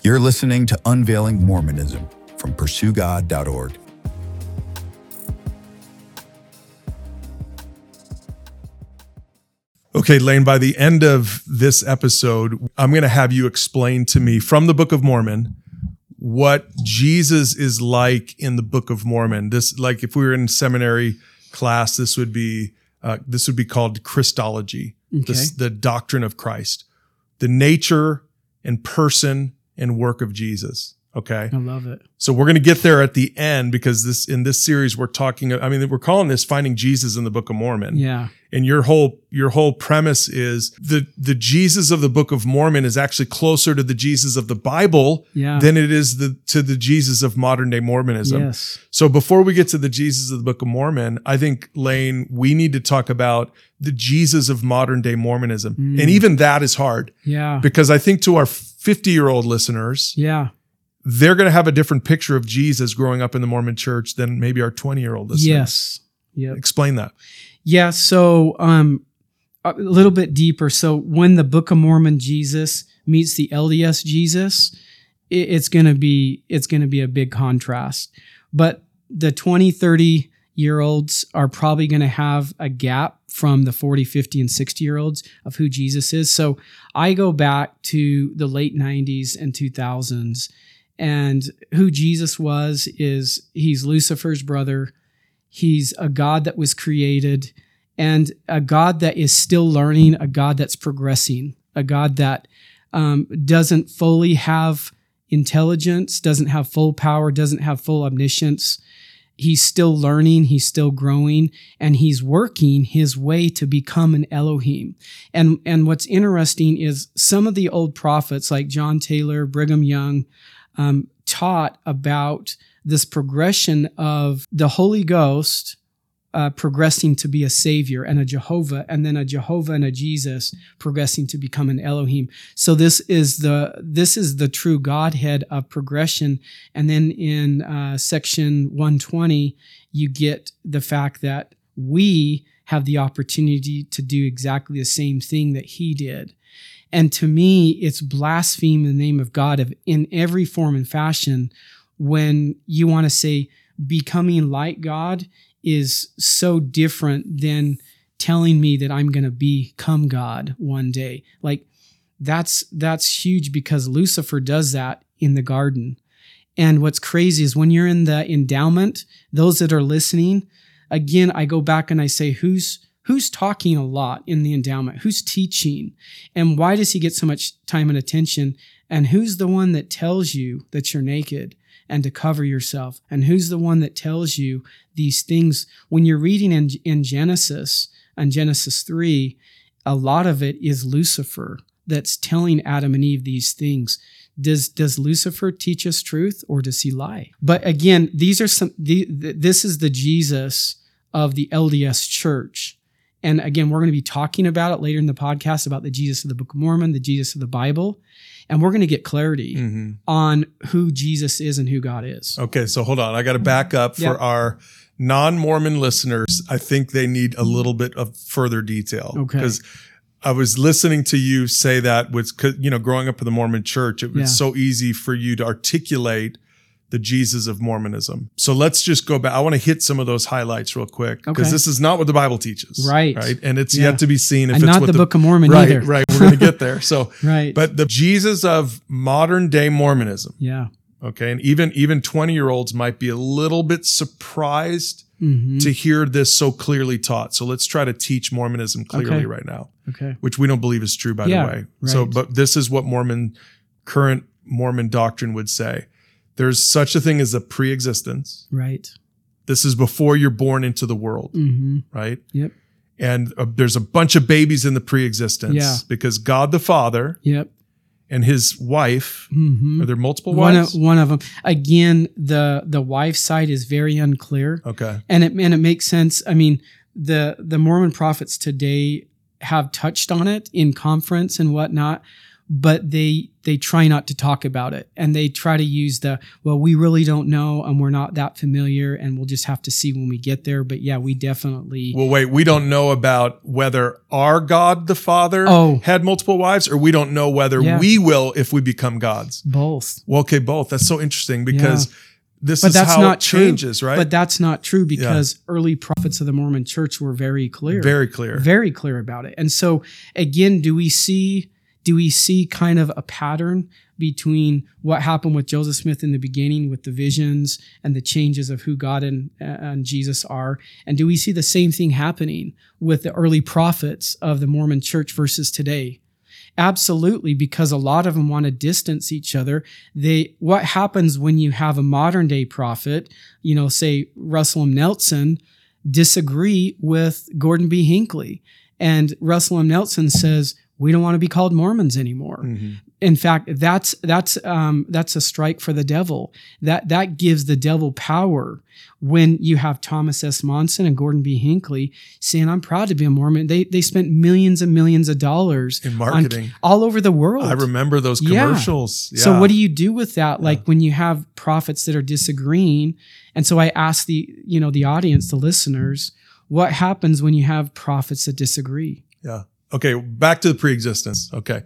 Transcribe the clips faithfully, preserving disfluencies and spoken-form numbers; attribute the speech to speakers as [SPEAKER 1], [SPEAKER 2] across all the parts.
[SPEAKER 1] You're listening to Unveiling Mormonism from pursue god dot org.
[SPEAKER 2] Okay, Lane, by the end of this episode, I'm going to have you explain to me from the Book of Mormon what Jesus is like in the Book of Mormon. This, like if we were in seminary class, this would be uh, this would be called Christology,
[SPEAKER 3] Okay.
[SPEAKER 2] this, the doctrine of Christ, the nature and person and work of Jesus. Okay.
[SPEAKER 3] I love it.
[SPEAKER 2] So we're going to get there at the end because this in this series we're talking. I mean, we're calling this "Finding Jesus in the Book of Mormon."
[SPEAKER 3] Yeah.
[SPEAKER 2] And your whole your whole premise is the the Jesus of the Book of Mormon is actually closer to the Jesus of the Bible
[SPEAKER 3] Yeah.
[SPEAKER 2] than it is the to the Jesus of modern day Mormonism.
[SPEAKER 3] Yes.
[SPEAKER 2] So before we get to the Jesus of the Book of Mormon, I think, Lane, we need to talk about the Jesus of modern day Mormonism,
[SPEAKER 3] Mm.
[SPEAKER 2] and even that is hard
[SPEAKER 3] Yeah.
[SPEAKER 2] because I think to our fifty year old listeners,
[SPEAKER 3] Yeah.
[SPEAKER 2] they're going to have a different picture of Jesus growing up in the Mormon church than maybe our twenty year old listeners.
[SPEAKER 3] Yes. Yep.
[SPEAKER 2] Explain that.
[SPEAKER 3] Yeah. So, um, a little bit deeper. So when the Book of Mormon Jesus meets the L D S Jesus, it, it's going to be, it's going to be a big contrast, but the twenty, thirty year olds are probably going to have a gap from the forty, fifty and sixty year olds of who Jesus is. So I go back to the late nineties and two thousands, and who Jesus was is he's Lucifer's brother. He's a God that was created and a God that is still learning, a God that's progressing, a God that um, doesn't fully have intelligence, doesn't have full power, doesn't have full omniscience. He's still learning, he's still growing, and he's working his way to become an Elohim. And, and what's interesting is some of the old prophets like John Taylor, Brigham Young, um, taught about this progression of the Holy Ghost uh, progressing to be a savior and a Jehovah, and then a Jehovah and a Jesus progressing to become an Elohim. So this is the this is the true Godhead of progression. And then in uh, section one twenty, you get the fact that we have the opportunity to do exactly the same thing that he did. And to me, it's blaspheme the name of God of, in every form and fashion when you want to say becoming like God is so different than telling me that I'm going to become God one day. Like that's that's huge because Lucifer does that in the garden. And what's crazy is when you're in the endowment, those that are listening, again, I go back and I say, who's Who's talking a lot in the endowment? Who's teaching? And why does he get so much time and attention? And who's the one that tells you that you're naked and to cover yourself? And who's the one that tells you these things? When you're reading in, in Genesis, and Genesis three, a lot of it is Lucifer that's telling Adam and Eve these things. Does does Lucifer teach us truth or does he lie? But again, these are some. The, this is the Jesus of the L D S Church. And again, we're going to be talking about it later in the podcast about the Jesus of the Book of Mormon, the Jesus of the Bible. And we're going to get clarity mm-hmm. on who Jesus is and who God is.
[SPEAKER 2] Okay, so hold on. I got to back up for
[SPEAKER 3] yep.
[SPEAKER 2] our non-Mormon listeners. I think they need a little bit of further detail.
[SPEAKER 3] Okay.
[SPEAKER 2] Because I was listening to you say that with, you know, growing up in the Mormon church, it was
[SPEAKER 3] yeah.
[SPEAKER 2] so easy for you to articulate the Jesus of Mormonism. So let's just go back. I want to hit some of those highlights real quick because
[SPEAKER 3] okay.
[SPEAKER 2] this is not what the Bible teaches.
[SPEAKER 3] Right.
[SPEAKER 2] Right. And it's
[SPEAKER 3] yeah.
[SPEAKER 2] yet to be seen if
[SPEAKER 3] and
[SPEAKER 2] it's
[SPEAKER 3] not
[SPEAKER 2] what
[SPEAKER 3] the, the Book of Mormon
[SPEAKER 2] right,
[SPEAKER 3] either.
[SPEAKER 2] Right. We're going to get there. So,
[SPEAKER 3] right.
[SPEAKER 2] But the Jesus of modern day Mormonism.
[SPEAKER 3] Yeah.
[SPEAKER 2] Okay. And even, even twenty year olds might be a little bit surprised
[SPEAKER 3] mm-hmm.
[SPEAKER 2] to hear this so clearly taught. So let's try to teach Mormonism clearly
[SPEAKER 3] okay.
[SPEAKER 2] right now.
[SPEAKER 3] Okay.
[SPEAKER 2] Which we don't believe is true, by
[SPEAKER 3] yeah,
[SPEAKER 2] the way.
[SPEAKER 3] Right.
[SPEAKER 2] So, but this is what Mormon, current Mormon doctrine would say. There's such a thing as a pre-existence.
[SPEAKER 3] Right.
[SPEAKER 2] This is before you're born into the world.
[SPEAKER 3] Mm-hmm.
[SPEAKER 2] Right.
[SPEAKER 3] Yep.
[SPEAKER 2] And uh, there's a bunch of babies in the pre-existence
[SPEAKER 3] yeah.
[SPEAKER 2] because God the Father
[SPEAKER 3] yep.
[SPEAKER 2] and his wife,
[SPEAKER 3] mm-hmm.
[SPEAKER 2] are there multiple
[SPEAKER 3] one
[SPEAKER 2] wives?
[SPEAKER 3] Of, one of them. Again, the the wife side is very unclear.
[SPEAKER 2] Okay.
[SPEAKER 3] And it and it makes sense. I mean, the the Mormon prophets today have touched on it in conference and whatnot, but they they try not to talk about it, and they try to use the, well, we really don't know, and we're not that familiar, and we'll just have to see when we get there. But yeah, we definitely.
[SPEAKER 2] Well, wait, we don't know about whether our God the Father
[SPEAKER 3] Oh.
[SPEAKER 2] had multiple wives, or we don't know whether
[SPEAKER 3] Yeah.
[SPEAKER 2] we will if we become gods.
[SPEAKER 3] Both.
[SPEAKER 2] Well, okay, both. That's so interesting because this
[SPEAKER 3] But
[SPEAKER 2] is
[SPEAKER 3] that's
[SPEAKER 2] how
[SPEAKER 3] not
[SPEAKER 2] it changes,
[SPEAKER 3] true.
[SPEAKER 2] right?
[SPEAKER 3] But that's not true because early prophets of the Mormon Church were very clear.
[SPEAKER 2] Very clear.
[SPEAKER 3] Very clear about it. And so again, do we see do we see kind of a pattern between what happened with Joseph Smith in the beginning with the visions and the changes of who God and, and Jesus are? And do we see the same thing happening with the early prophets of the Mormon Church versus today? Absolutely, because a lot of them want to distance each other. They, what happens when you have a modern day prophet, you know, say Russell M. Nelson, disagree with Gordon B. Hinckley, and Russell M. Nelson says, we don't want to be called Mormons anymore.
[SPEAKER 2] Mm-hmm.
[SPEAKER 3] In fact, that's that's um, that's a strike for the devil. That that gives the devil power when you have Thomas S. Monson and Gordon B. Hinckley saying, "I'm proud to be a Mormon." They they spent millions and millions of dollars
[SPEAKER 2] In marketing.
[SPEAKER 3] on, all over the world.
[SPEAKER 2] I remember those
[SPEAKER 3] Yeah.
[SPEAKER 2] commercials. Yeah.
[SPEAKER 3] So what do you do with that? Like when you have prophets that are disagreeing, and so I ask the you know the audience, the listeners, what happens when you have prophets that disagree?
[SPEAKER 2] Yeah. Okay, back to the pre-existence. Okay.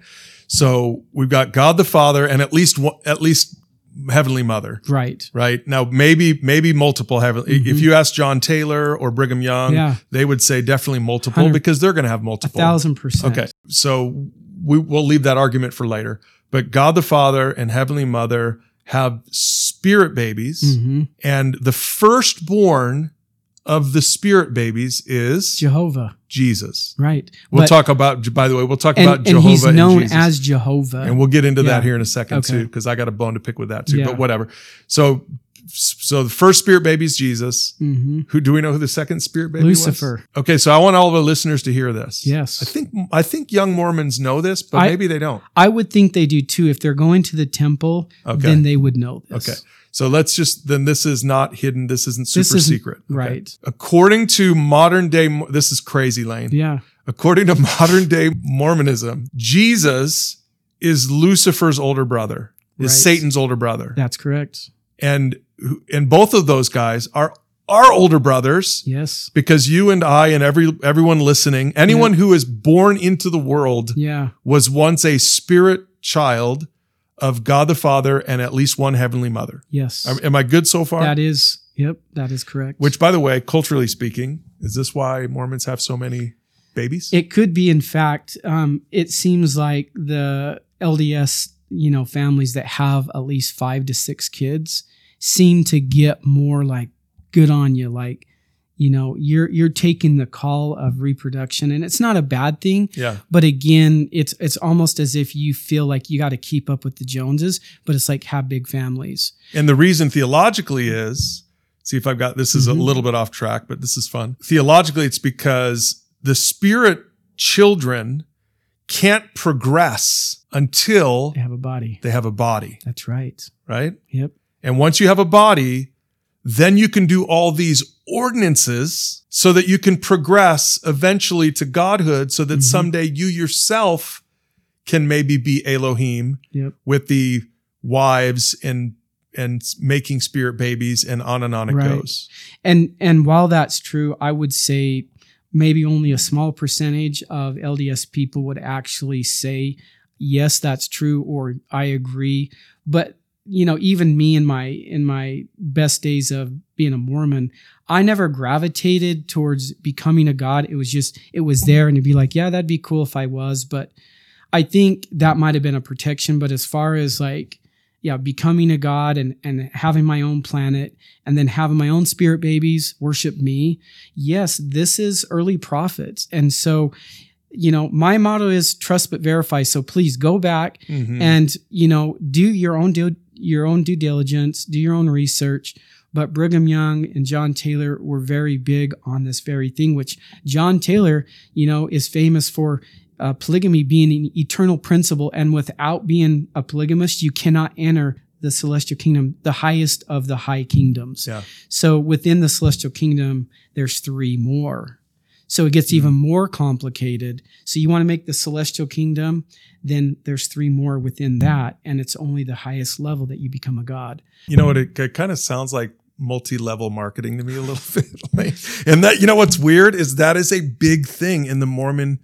[SPEAKER 2] So we've got God the Father and at least one, at least Heavenly Mother.
[SPEAKER 3] Right.
[SPEAKER 2] Right. Now maybe maybe multiple heavenly.
[SPEAKER 3] Mhm.
[SPEAKER 2] If you ask John Taylor or Brigham Young,
[SPEAKER 3] Yeah.
[SPEAKER 2] they would say definitely multiple
[SPEAKER 3] Hundred-
[SPEAKER 2] because they're going to have
[SPEAKER 3] A
[SPEAKER 2] multiple.
[SPEAKER 3] thousand percent.
[SPEAKER 2] Okay. So we, we'll leave that argument for later. But God the Father and Heavenly Mother have spirit babies,
[SPEAKER 3] hmm
[SPEAKER 2] and the firstborn of the spirit babies is
[SPEAKER 3] Jehovah.
[SPEAKER 2] Jesus.
[SPEAKER 3] Right.
[SPEAKER 2] We'll
[SPEAKER 3] But-
[SPEAKER 2] talk about, by the way, we'll talk
[SPEAKER 3] and,
[SPEAKER 2] about
[SPEAKER 3] and
[SPEAKER 2] Jehovah
[SPEAKER 3] he's known
[SPEAKER 2] and Jesus.
[SPEAKER 3] as Jehovah.
[SPEAKER 2] And we'll get into
[SPEAKER 3] Yeah.
[SPEAKER 2] that here in a second
[SPEAKER 3] Okay.
[SPEAKER 2] too, because I got a bone to pick with that too.
[SPEAKER 3] Yeah.
[SPEAKER 2] But whatever. So, so the first spirit baby is Jesus.
[SPEAKER 3] hmm
[SPEAKER 2] Who do we know who the second spirit baby
[SPEAKER 3] Lucifer.
[SPEAKER 2] was? Okay, so I want all of our listeners to hear this.
[SPEAKER 3] Yes.
[SPEAKER 2] I think I think young Mormons know this, but
[SPEAKER 3] I-
[SPEAKER 2] maybe they don't.
[SPEAKER 3] I would think they do too. If they're going to the temple,
[SPEAKER 2] Okay.
[SPEAKER 3] then they would know this.
[SPEAKER 2] Okay. So let's just then this is not hidden. This isn't super
[SPEAKER 3] This isn't-
[SPEAKER 2] secret. Okay.
[SPEAKER 3] right.
[SPEAKER 2] According to modern day, this is crazy, Lane.
[SPEAKER 3] Yeah.
[SPEAKER 2] According to modern day Mormonism, Jesus is Lucifer's older brother, is
[SPEAKER 3] Right.
[SPEAKER 2] Satan's older brother.
[SPEAKER 3] That's correct.
[SPEAKER 2] And, and both of those guys are our older brothers
[SPEAKER 3] Yes.
[SPEAKER 2] because you and I and every, everyone listening, anyone who is born into the world
[SPEAKER 3] Yeah.
[SPEAKER 2] was once a spirit child of God the Father and at least one Heavenly Mother.
[SPEAKER 3] Yes.
[SPEAKER 2] Am- Am I good so far?
[SPEAKER 3] That is, yep, that is correct.
[SPEAKER 2] Which, by the way, culturally speaking, is this why Mormons have so many babies?
[SPEAKER 3] It could be, in fact, um, it seems like the L D S, you know, families that have at least five to six kids seem to get more like, good on you. Like, you know, you're, you're taking the call of reproduction, and it's not a bad thing.
[SPEAKER 2] Yeah.
[SPEAKER 3] But again, it's, it's almost as if you feel like you got to keep up with the Joneses, but it's like have big families.
[SPEAKER 2] And the reason theologically is, see if I've got, this is
[SPEAKER 3] Mhm.
[SPEAKER 2] a little bit off track, but this is fun. Theologically, it's because the spirit children can't progress until
[SPEAKER 3] They have a body.
[SPEAKER 2] they have a body,
[SPEAKER 3] That's right.
[SPEAKER 2] right?
[SPEAKER 3] Yep.
[SPEAKER 2] And once you have a body, then you can do all these ordinances so that you can progress eventually to godhood so that
[SPEAKER 3] Mhm.
[SPEAKER 2] someday you yourself can maybe be Elohim
[SPEAKER 3] Yep.
[SPEAKER 2] with the wives and and making spirit babies and on and on it
[SPEAKER 3] Right.
[SPEAKER 2] goes.
[SPEAKER 3] And and while that's true, I would say maybe only a small percentage of L D S people would actually say, yes, that's true, or I agree. But you know, even me in my in my best days of being a Mormon, I never gravitated towards becoming a god. It was just it was there, and it'd be like, yeah, that'd be cool if I was. But I think that might have been a protection. But as far as like, yeah, becoming a god and, and having my own planet and then having my own spirit babies worship me. Yes, this is early prophets. And so, you know, my motto is trust but verify. So please go back
[SPEAKER 2] Mhm.
[SPEAKER 3] and, you know, do your own due, your own due diligence, do your own research. But Brigham Young and John Taylor were very big on this very thing, which John Taylor, you know, is famous for Uh, polygamy being an eternal principle, and without being a polygamist, you cannot enter the celestial kingdom, the highest of the high kingdoms.
[SPEAKER 2] Yeah.
[SPEAKER 3] So within the celestial kingdom, there's three more. So it gets even more complicated. So you want to make the celestial kingdom, then there's three more within that, and it's only the highest level that you become a god.
[SPEAKER 2] You know what? It, it kind of sounds like multi-level marketing to me a little bit. Like, and that, you know what's weird is that is a big thing in the Mormon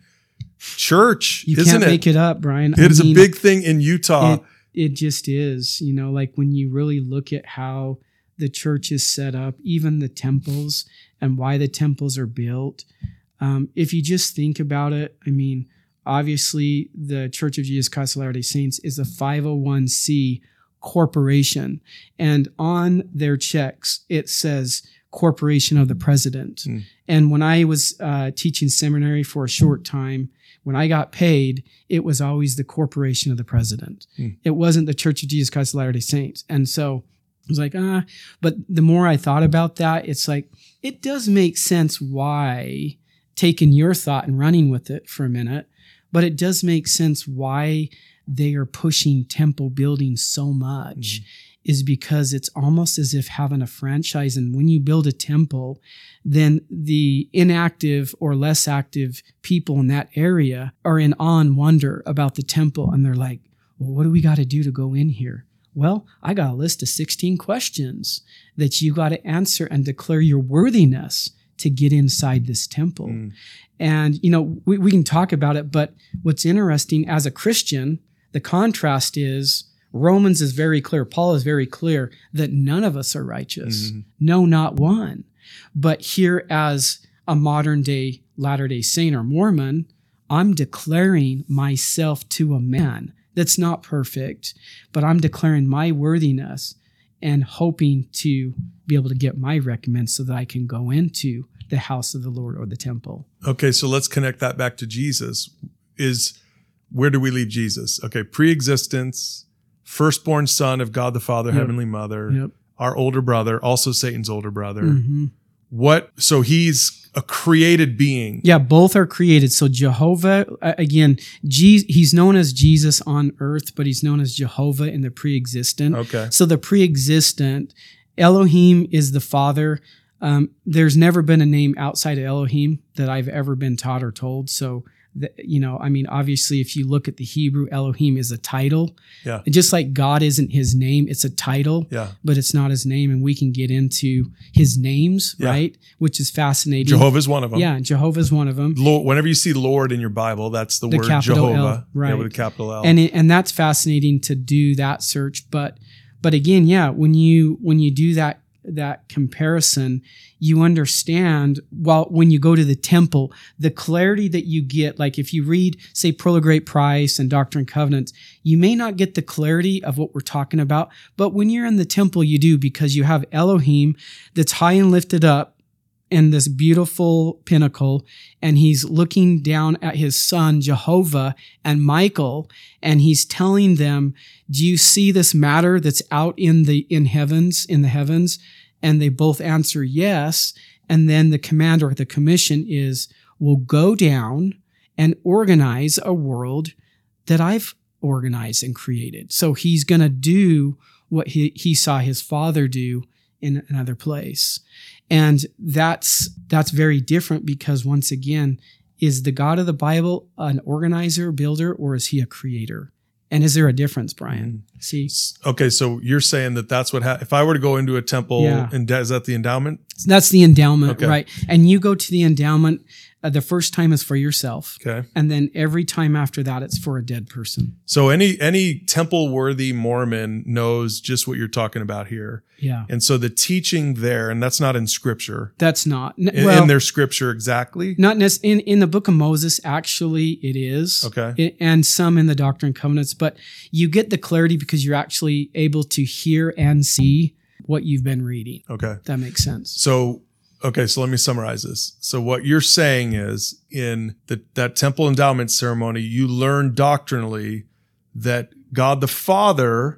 [SPEAKER 2] church,
[SPEAKER 3] You
[SPEAKER 2] isn't
[SPEAKER 3] can't
[SPEAKER 2] it?
[SPEAKER 3] make it up, Brian.
[SPEAKER 2] It
[SPEAKER 3] I
[SPEAKER 2] is
[SPEAKER 3] mean,
[SPEAKER 2] a big thing in Utah.
[SPEAKER 3] It, it just is. You know, like when you really look at how the church is set up, even the temples and why the temples are built. Um, if you just think about it, I mean, obviously the Church of Jesus Christ of Latter-day Saints is a five oh one c corporation. And on their checks, it says Corporation of the President. Mm. And when I was uh, teaching seminary for a short time, when I got paid, it was always the Corporation of the President. Mm. It wasn't the Church of Jesus Christ of Latter-day Saints. And so I was like, ah, but the more I thought about that, it's like, it does make sense why, taking your thought and running with it for a minute, but it does make sense why they are pushing temple building so much, mm. is because it's almost as if having a franchise. And when you build a temple, then the inactive or less active people in that area are in awe and wonder about the temple. And they're like, well, what do we got to do to go in here? Well, I got a list of sixteen questions that you got to answer and declare your worthiness to get inside this temple. Mm. And, you know, we, we can talk about it, but what's interesting as a Christian, the contrast is Romans is very clear. Paul is very clear that none of us are righteous. Mm-hmm. No, not one. But here as a modern day Latter-day Saint or Mormon, I'm declaring myself to a man that's not perfect, but I'm declaring my worthiness and hoping to be able to get my recompense so that I can go into the house of the Lord or the temple.
[SPEAKER 2] Okay, so let's connect that back to Jesus. Is where do we leave Jesus? Okay, pre-existence, firstborn son of God the Father,
[SPEAKER 3] Yep. Heavenly
[SPEAKER 2] Mother,
[SPEAKER 3] Yep.
[SPEAKER 2] our older brother, also Satan's older brother.
[SPEAKER 3] Mm-hmm.
[SPEAKER 2] What? So he's a created being.
[SPEAKER 3] Yeah, both are created. So Jehovah, uh, again, Je- he's known as Jesus on earth, but he's known as Jehovah in the pre-existent.
[SPEAKER 2] Okay.
[SPEAKER 3] So the pre-existent, Elohim is the Father. Um, there's never been a name outside of Elohim that I've ever been taught or told. So, the, you know, I mean, obviously, if you look at the Hebrew, Elohim is a title.
[SPEAKER 2] Yeah.
[SPEAKER 3] Just like God isn't his name, it's a title.
[SPEAKER 2] Yeah.
[SPEAKER 3] But it's not his name, and we can get into his names,
[SPEAKER 2] Yeah.
[SPEAKER 3] right? Which is fascinating.
[SPEAKER 2] Jehovah's one of them.
[SPEAKER 3] Yeah, Jehovah's one of them.
[SPEAKER 2] Lord, whenever you see Lord in your Bible, that's the,
[SPEAKER 3] The
[SPEAKER 2] word
[SPEAKER 3] capital L,
[SPEAKER 2] Jehovah.
[SPEAKER 3] right.
[SPEAKER 2] Yeah, with a capital L.
[SPEAKER 3] And it, and that's fascinating to do that search. But but again, yeah, when you when you do that that comparison, you understand, well, when you go to the temple, the clarity that you get, like if you read, say, Pearl of Great Price and Doctrine and Covenants, you may not get the clarity of what we're talking about, but when you're in the temple, you do, because you have Elohim that's high and lifted up in this beautiful pinnacle, and he's looking down at his son, Jehovah, and Michael, and he's telling them, do you see this matter that's out in the in heavens, in the heavens? And they both answer yes. And then the command or the commission is, we'll go down and organize a world that I've organized and created. So he's going to do what he, he saw his father do in another place. And that's that's very different, because once again, is the God of the Bible an organizer, builder, or is he a creator? And is there a difference, Brian? Mm. See?
[SPEAKER 2] Okay, so you're saying that that's what ha- if I were to go into a temple,
[SPEAKER 3] Yeah.
[SPEAKER 2] and is that the endowment?
[SPEAKER 3] That's the endowment,
[SPEAKER 2] Okay.
[SPEAKER 3] right? And you go to the endowment, uh, the first time is for yourself.
[SPEAKER 2] Okay.
[SPEAKER 3] And then every time after that, it's for a dead person.
[SPEAKER 2] So any any temple-worthy Mormon knows just what you're talking about here.
[SPEAKER 3] Yeah.
[SPEAKER 2] And so the teaching there, and that's not in Scripture,
[SPEAKER 3] That's not. n-
[SPEAKER 2] in,
[SPEAKER 3] well,
[SPEAKER 2] in their Scripture exactly?
[SPEAKER 3] Not nec- in in the Book of Moses. Actually, it is.
[SPEAKER 2] Okay.
[SPEAKER 3] It- and some in the Doctrine and Covenants, but you get the clarity because you're actually able to hear and see what you've been reading.
[SPEAKER 2] Okay.
[SPEAKER 3] That makes sense.
[SPEAKER 2] So, okay, so let me summarize this. So what you're saying is, in the, that temple endowment ceremony, you learn doctrinally that God the Father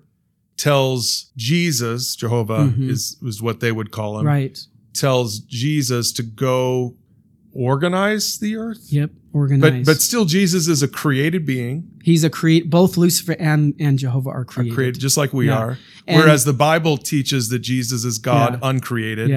[SPEAKER 2] tells Jesus, Jehovah
[SPEAKER 3] Mhm.
[SPEAKER 2] is, is what they would call him,
[SPEAKER 3] Right.
[SPEAKER 2] tells Jesus to go organize the earth.
[SPEAKER 3] Yep.
[SPEAKER 2] But
[SPEAKER 3] Organized.
[SPEAKER 2] but still, Jesus is a created being,
[SPEAKER 3] he's a create. Both Lucifer and and Jehovah are
[SPEAKER 2] a
[SPEAKER 3] created.
[SPEAKER 2] created just like we
[SPEAKER 3] Yeah.
[SPEAKER 2] are.
[SPEAKER 3] And-
[SPEAKER 2] Whereas the Bible teaches that Jesus is God
[SPEAKER 3] Yeah.
[SPEAKER 2] uncreated.
[SPEAKER 3] Yeah.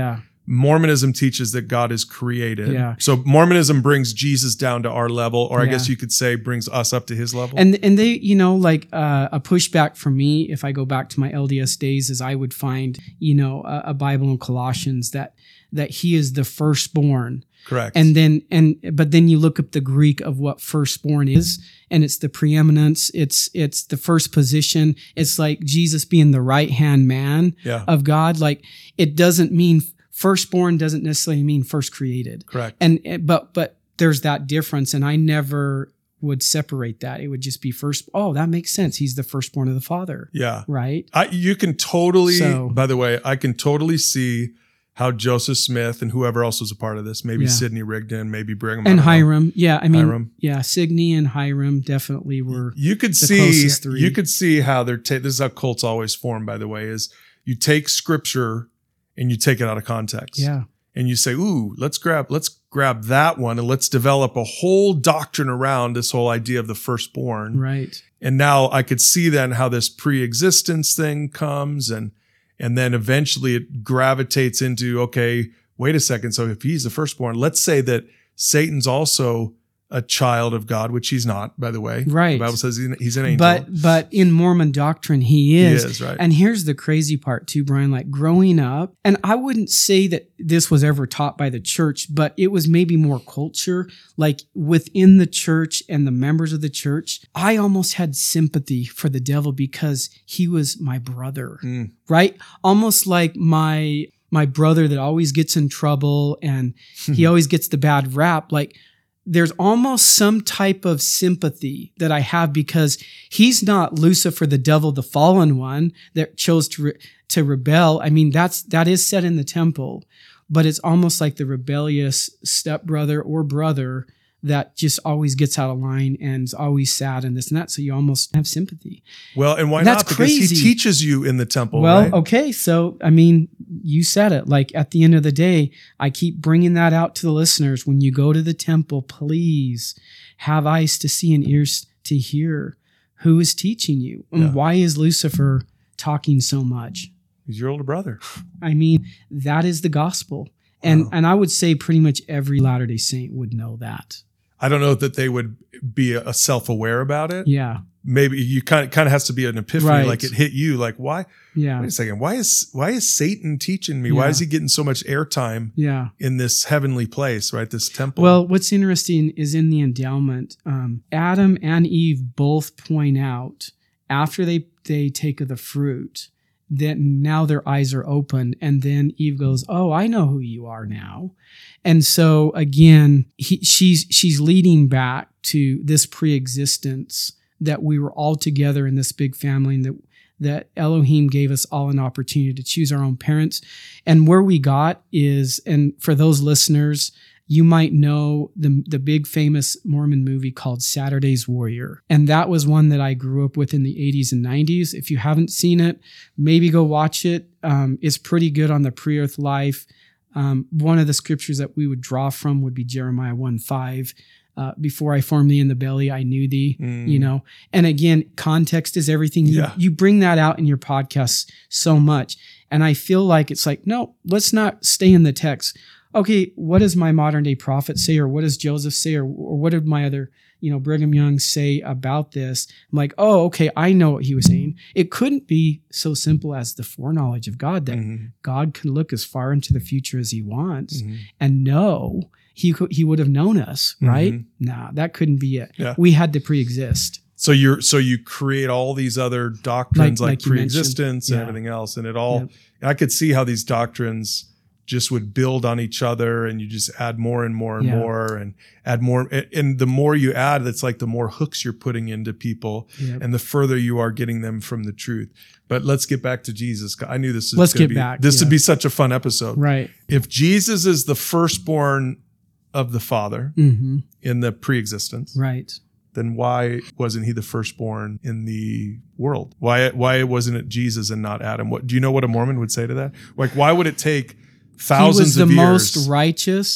[SPEAKER 2] Mormonism teaches that God is created.
[SPEAKER 3] Yeah.
[SPEAKER 2] So Mormonism brings Jesus down to our level, or I
[SPEAKER 3] Yeah.
[SPEAKER 2] guess you could say brings us up to his level.
[SPEAKER 3] And and they, you know, like uh, a pushback for me, if I go back to my L D S days, is I would find, you know, a, a Bible in Colossians that that he is the firstborn.
[SPEAKER 2] Correct.
[SPEAKER 3] And then and but then you look up the Greek of what firstborn is, and it's the preeminence. It's it's the first position. It's like Jesus being the right hand man
[SPEAKER 2] Yeah.
[SPEAKER 3] of God. Like it doesn't mean firstborn doesn't necessarily mean first created.
[SPEAKER 2] Correct.
[SPEAKER 3] And but but there's that difference, and I never would separate that. It would just be first. Oh, that makes sense. He's the firstborn of the Father.
[SPEAKER 2] Yeah.
[SPEAKER 3] Right.
[SPEAKER 2] I, you can totally,
[SPEAKER 3] So-
[SPEAKER 2] by the way, I can totally see how Joseph Smith and whoever else was a part of this, maybe
[SPEAKER 3] Yeah.
[SPEAKER 2] Sidney Rigdon, maybe Brigham. I
[SPEAKER 3] And
[SPEAKER 2] don't know.
[SPEAKER 3] Hiram. Yeah. I mean,
[SPEAKER 2] Hiram.
[SPEAKER 3] yeah, Signy and Hiram definitely were.
[SPEAKER 2] You could
[SPEAKER 3] the
[SPEAKER 2] see,
[SPEAKER 3] closest three.
[SPEAKER 2] you could see how they're, ta- this is how cults always form, by the way, is you take scripture and you take it out of context.
[SPEAKER 3] Yeah.
[SPEAKER 2] And you say, ooh, let's grab, let's grab that one and let's develop a whole doctrine around this whole idea of the firstborn.
[SPEAKER 3] Right.
[SPEAKER 2] And now I could see then how this pre-existence thing comes, and and then eventually it gravitates into, okay, wait a second. So if he's the firstborn, let's say that Satan's also a child of God, which he's not, by the way.
[SPEAKER 3] Right.
[SPEAKER 2] The Bible says he- he's an angel.
[SPEAKER 3] But but in Mormon doctrine, he is.
[SPEAKER 2] He is, right.
[SPEAKER 3] And here's the crazy part too, Brian. Like growing up, and I wouldn't say that this was ever taught by the church, but it was maybe more culture. Like within the church and the members of the church, I almost had sympathy for the devil because he was my brother,
[SPEAKER 2] Mm.
[SPEAKER 3] right? Almost like my my brother that always gets in trouble and he always gets the bad rap. Like there's almost some type of sympathy that I have because he's not Lucifer, the devil, the fallen one that chose to re- to rebel. I mean, that's that is said in the temple, but it's almost like the rebellious stepbrother or brother that just always gets out of line and is always sad and this and that. So you almost have sympathy.
[SPEAKER 2] Well, and why
[SPEAKER 3] That's
[SPEAKER 2] not? Because
[SPEAKER 3] crazy.
[SPEAKER 2] he teaches you in the temple,
[SPEAKER 3] Well,
[SPEAKER 2] right?
[SPEAKER 3] okay. So, I mean, you said it. Like at the end of the day, I keep bringing that out to the listeners. When you go to the temple, please have eyes to see and ears to hear who is teaching you. And
[SPEAKER 2] Yeah.
[SPEAKER 3] why is Lucifer talking so much?
[SPEAKER 2] He's your older brother.
[SPEAKER 3] I mean, that is the gospel. And,
[SPEAKER 2] Wow.
[SPEAKER 3] and I would say pretty much every Latter-day Saint would know that.
[SPEAKER 2] I don't know that they would be a self-aware about it.
[SPEAKER 3] Yeah.
[SPEAKER 2] Maybe you kind of kind of has to be an epiphany,
[SPEAKER 3] Right.
[SPEAKER 2] like it hit you. Like, why?
[SPEAKER 3] Yeah.
[SPEAKER 2] Wait a second. Why is why is Satan teaching me? Why
[SPEAKER 3] Yeah.
[SPEAKER 2] is he getting so much airtime
[SPEAKER 3] Yeah.
[SPEAKER 2] in this heavenly place, right? This temple.
[SPEAKER 3] Well, what's interesting is in the endowment, um, Adam and Eve both point out after they, they take of the fruit that now their eyes are opened. And then Eve goes, oh, I know who you are now. And so again, he, she's, she's leading back to this pre-existence that we were all together in this big family and that that Elohim gave us all an opportunity to choose our own parents. And where we got is, and for those listeners, you might know the the big famous Mormon movie called Saturday's Warrior. And that was one that I grew up with in the eighties and nineties. If you haven't seen it, maybe go watch it. Um, it's pretty good on the pre-earth life. Um, one of the scriptures that we would draw from would be Jeremiah one five. Uh, before I formed thee in the belly, I knew thee,
[SPEAKER 2] Mm.
[SPEAKER 3] you know. And again, context is everything. You,
[SPEAKER 2] Yeah.
[SPEAKER 3] you bring that out in your podcast so much. And I feel like it's like, no, let's not stay in the text. Okay, what does my modern day prophet say? Or what does Joseph say? Or, or what did my other, you know, Brigham Young say about this? I'm like, oh, okay, I know what he was saying. It couldn't be so simple as the foreknowledge of God that
[SPEAKER 2] Mhm.
[SPEAKER 3] God can look as far into the future as he wants
[SPEAKER 2] Mhm.
[SPEAKER 3] and know he could, he would have known us, right?
[SPEAKER 2] Mhm.
[SPEAKER 3] Nah, that couldn't be it.
[SPEAKER 2] Yeah.
[SPEAKER 3] We had to pre-exist.
[SPEAKER 2] So you're so you create all these other doctrines
[SPEAKER 3] Like-
[SPEAKER 2] like,
[SPEAKER 3] like you mentioned.
[SPEAKER 2] pre-existence and
[SPEAKER 3] Yeah.
[SPEAKER 2] everything else, and it all.
[SPEAKER 3] Yep.
[SPEAKER 2] I could see how these doctrines just would build on each other, and you just add more and more and
[SPEAKER 3] Yeah.
[SPEAKER 2] more, and add more. And, and the more you add, it's like the more hooks you're putting into people,
[SPEAKER 3] Yep.
[SPEAKER 2] and the further you are getting them from the truth. But let's get back to Jesus. I knew this was
[SPEAKER 3] Let's
[SPEAKER 2] gonna
[SPEAKER 3] get
[SPEAKER 2] be,
[SPEAKER 3] back,
[SPEAKER 2] This
[SPEAKER 3] yeah.
[SPEAKER 2] would be such a fun episode.
[SPEAKER 3] Right.
[SPEAKER 2] If Jesus is the firstborn of the Father
[SPEAKER 3] Mm-hmm.
[SPEAKER 2] in the pre-existence,
[SPEAKER 3] Right.
[SPEAKER 2] then why wasn't he the firstborn in the world? Why why wasn't it Jesus and not Adam? What do you know what a Mormon would say to that? Like, why would it take
[SPEAKER 3] He was
[SPEAKER 2] thousands
[SPEAKER 3] the
[SPEAKER 2] of years?
[SPEAKER 3] most righteous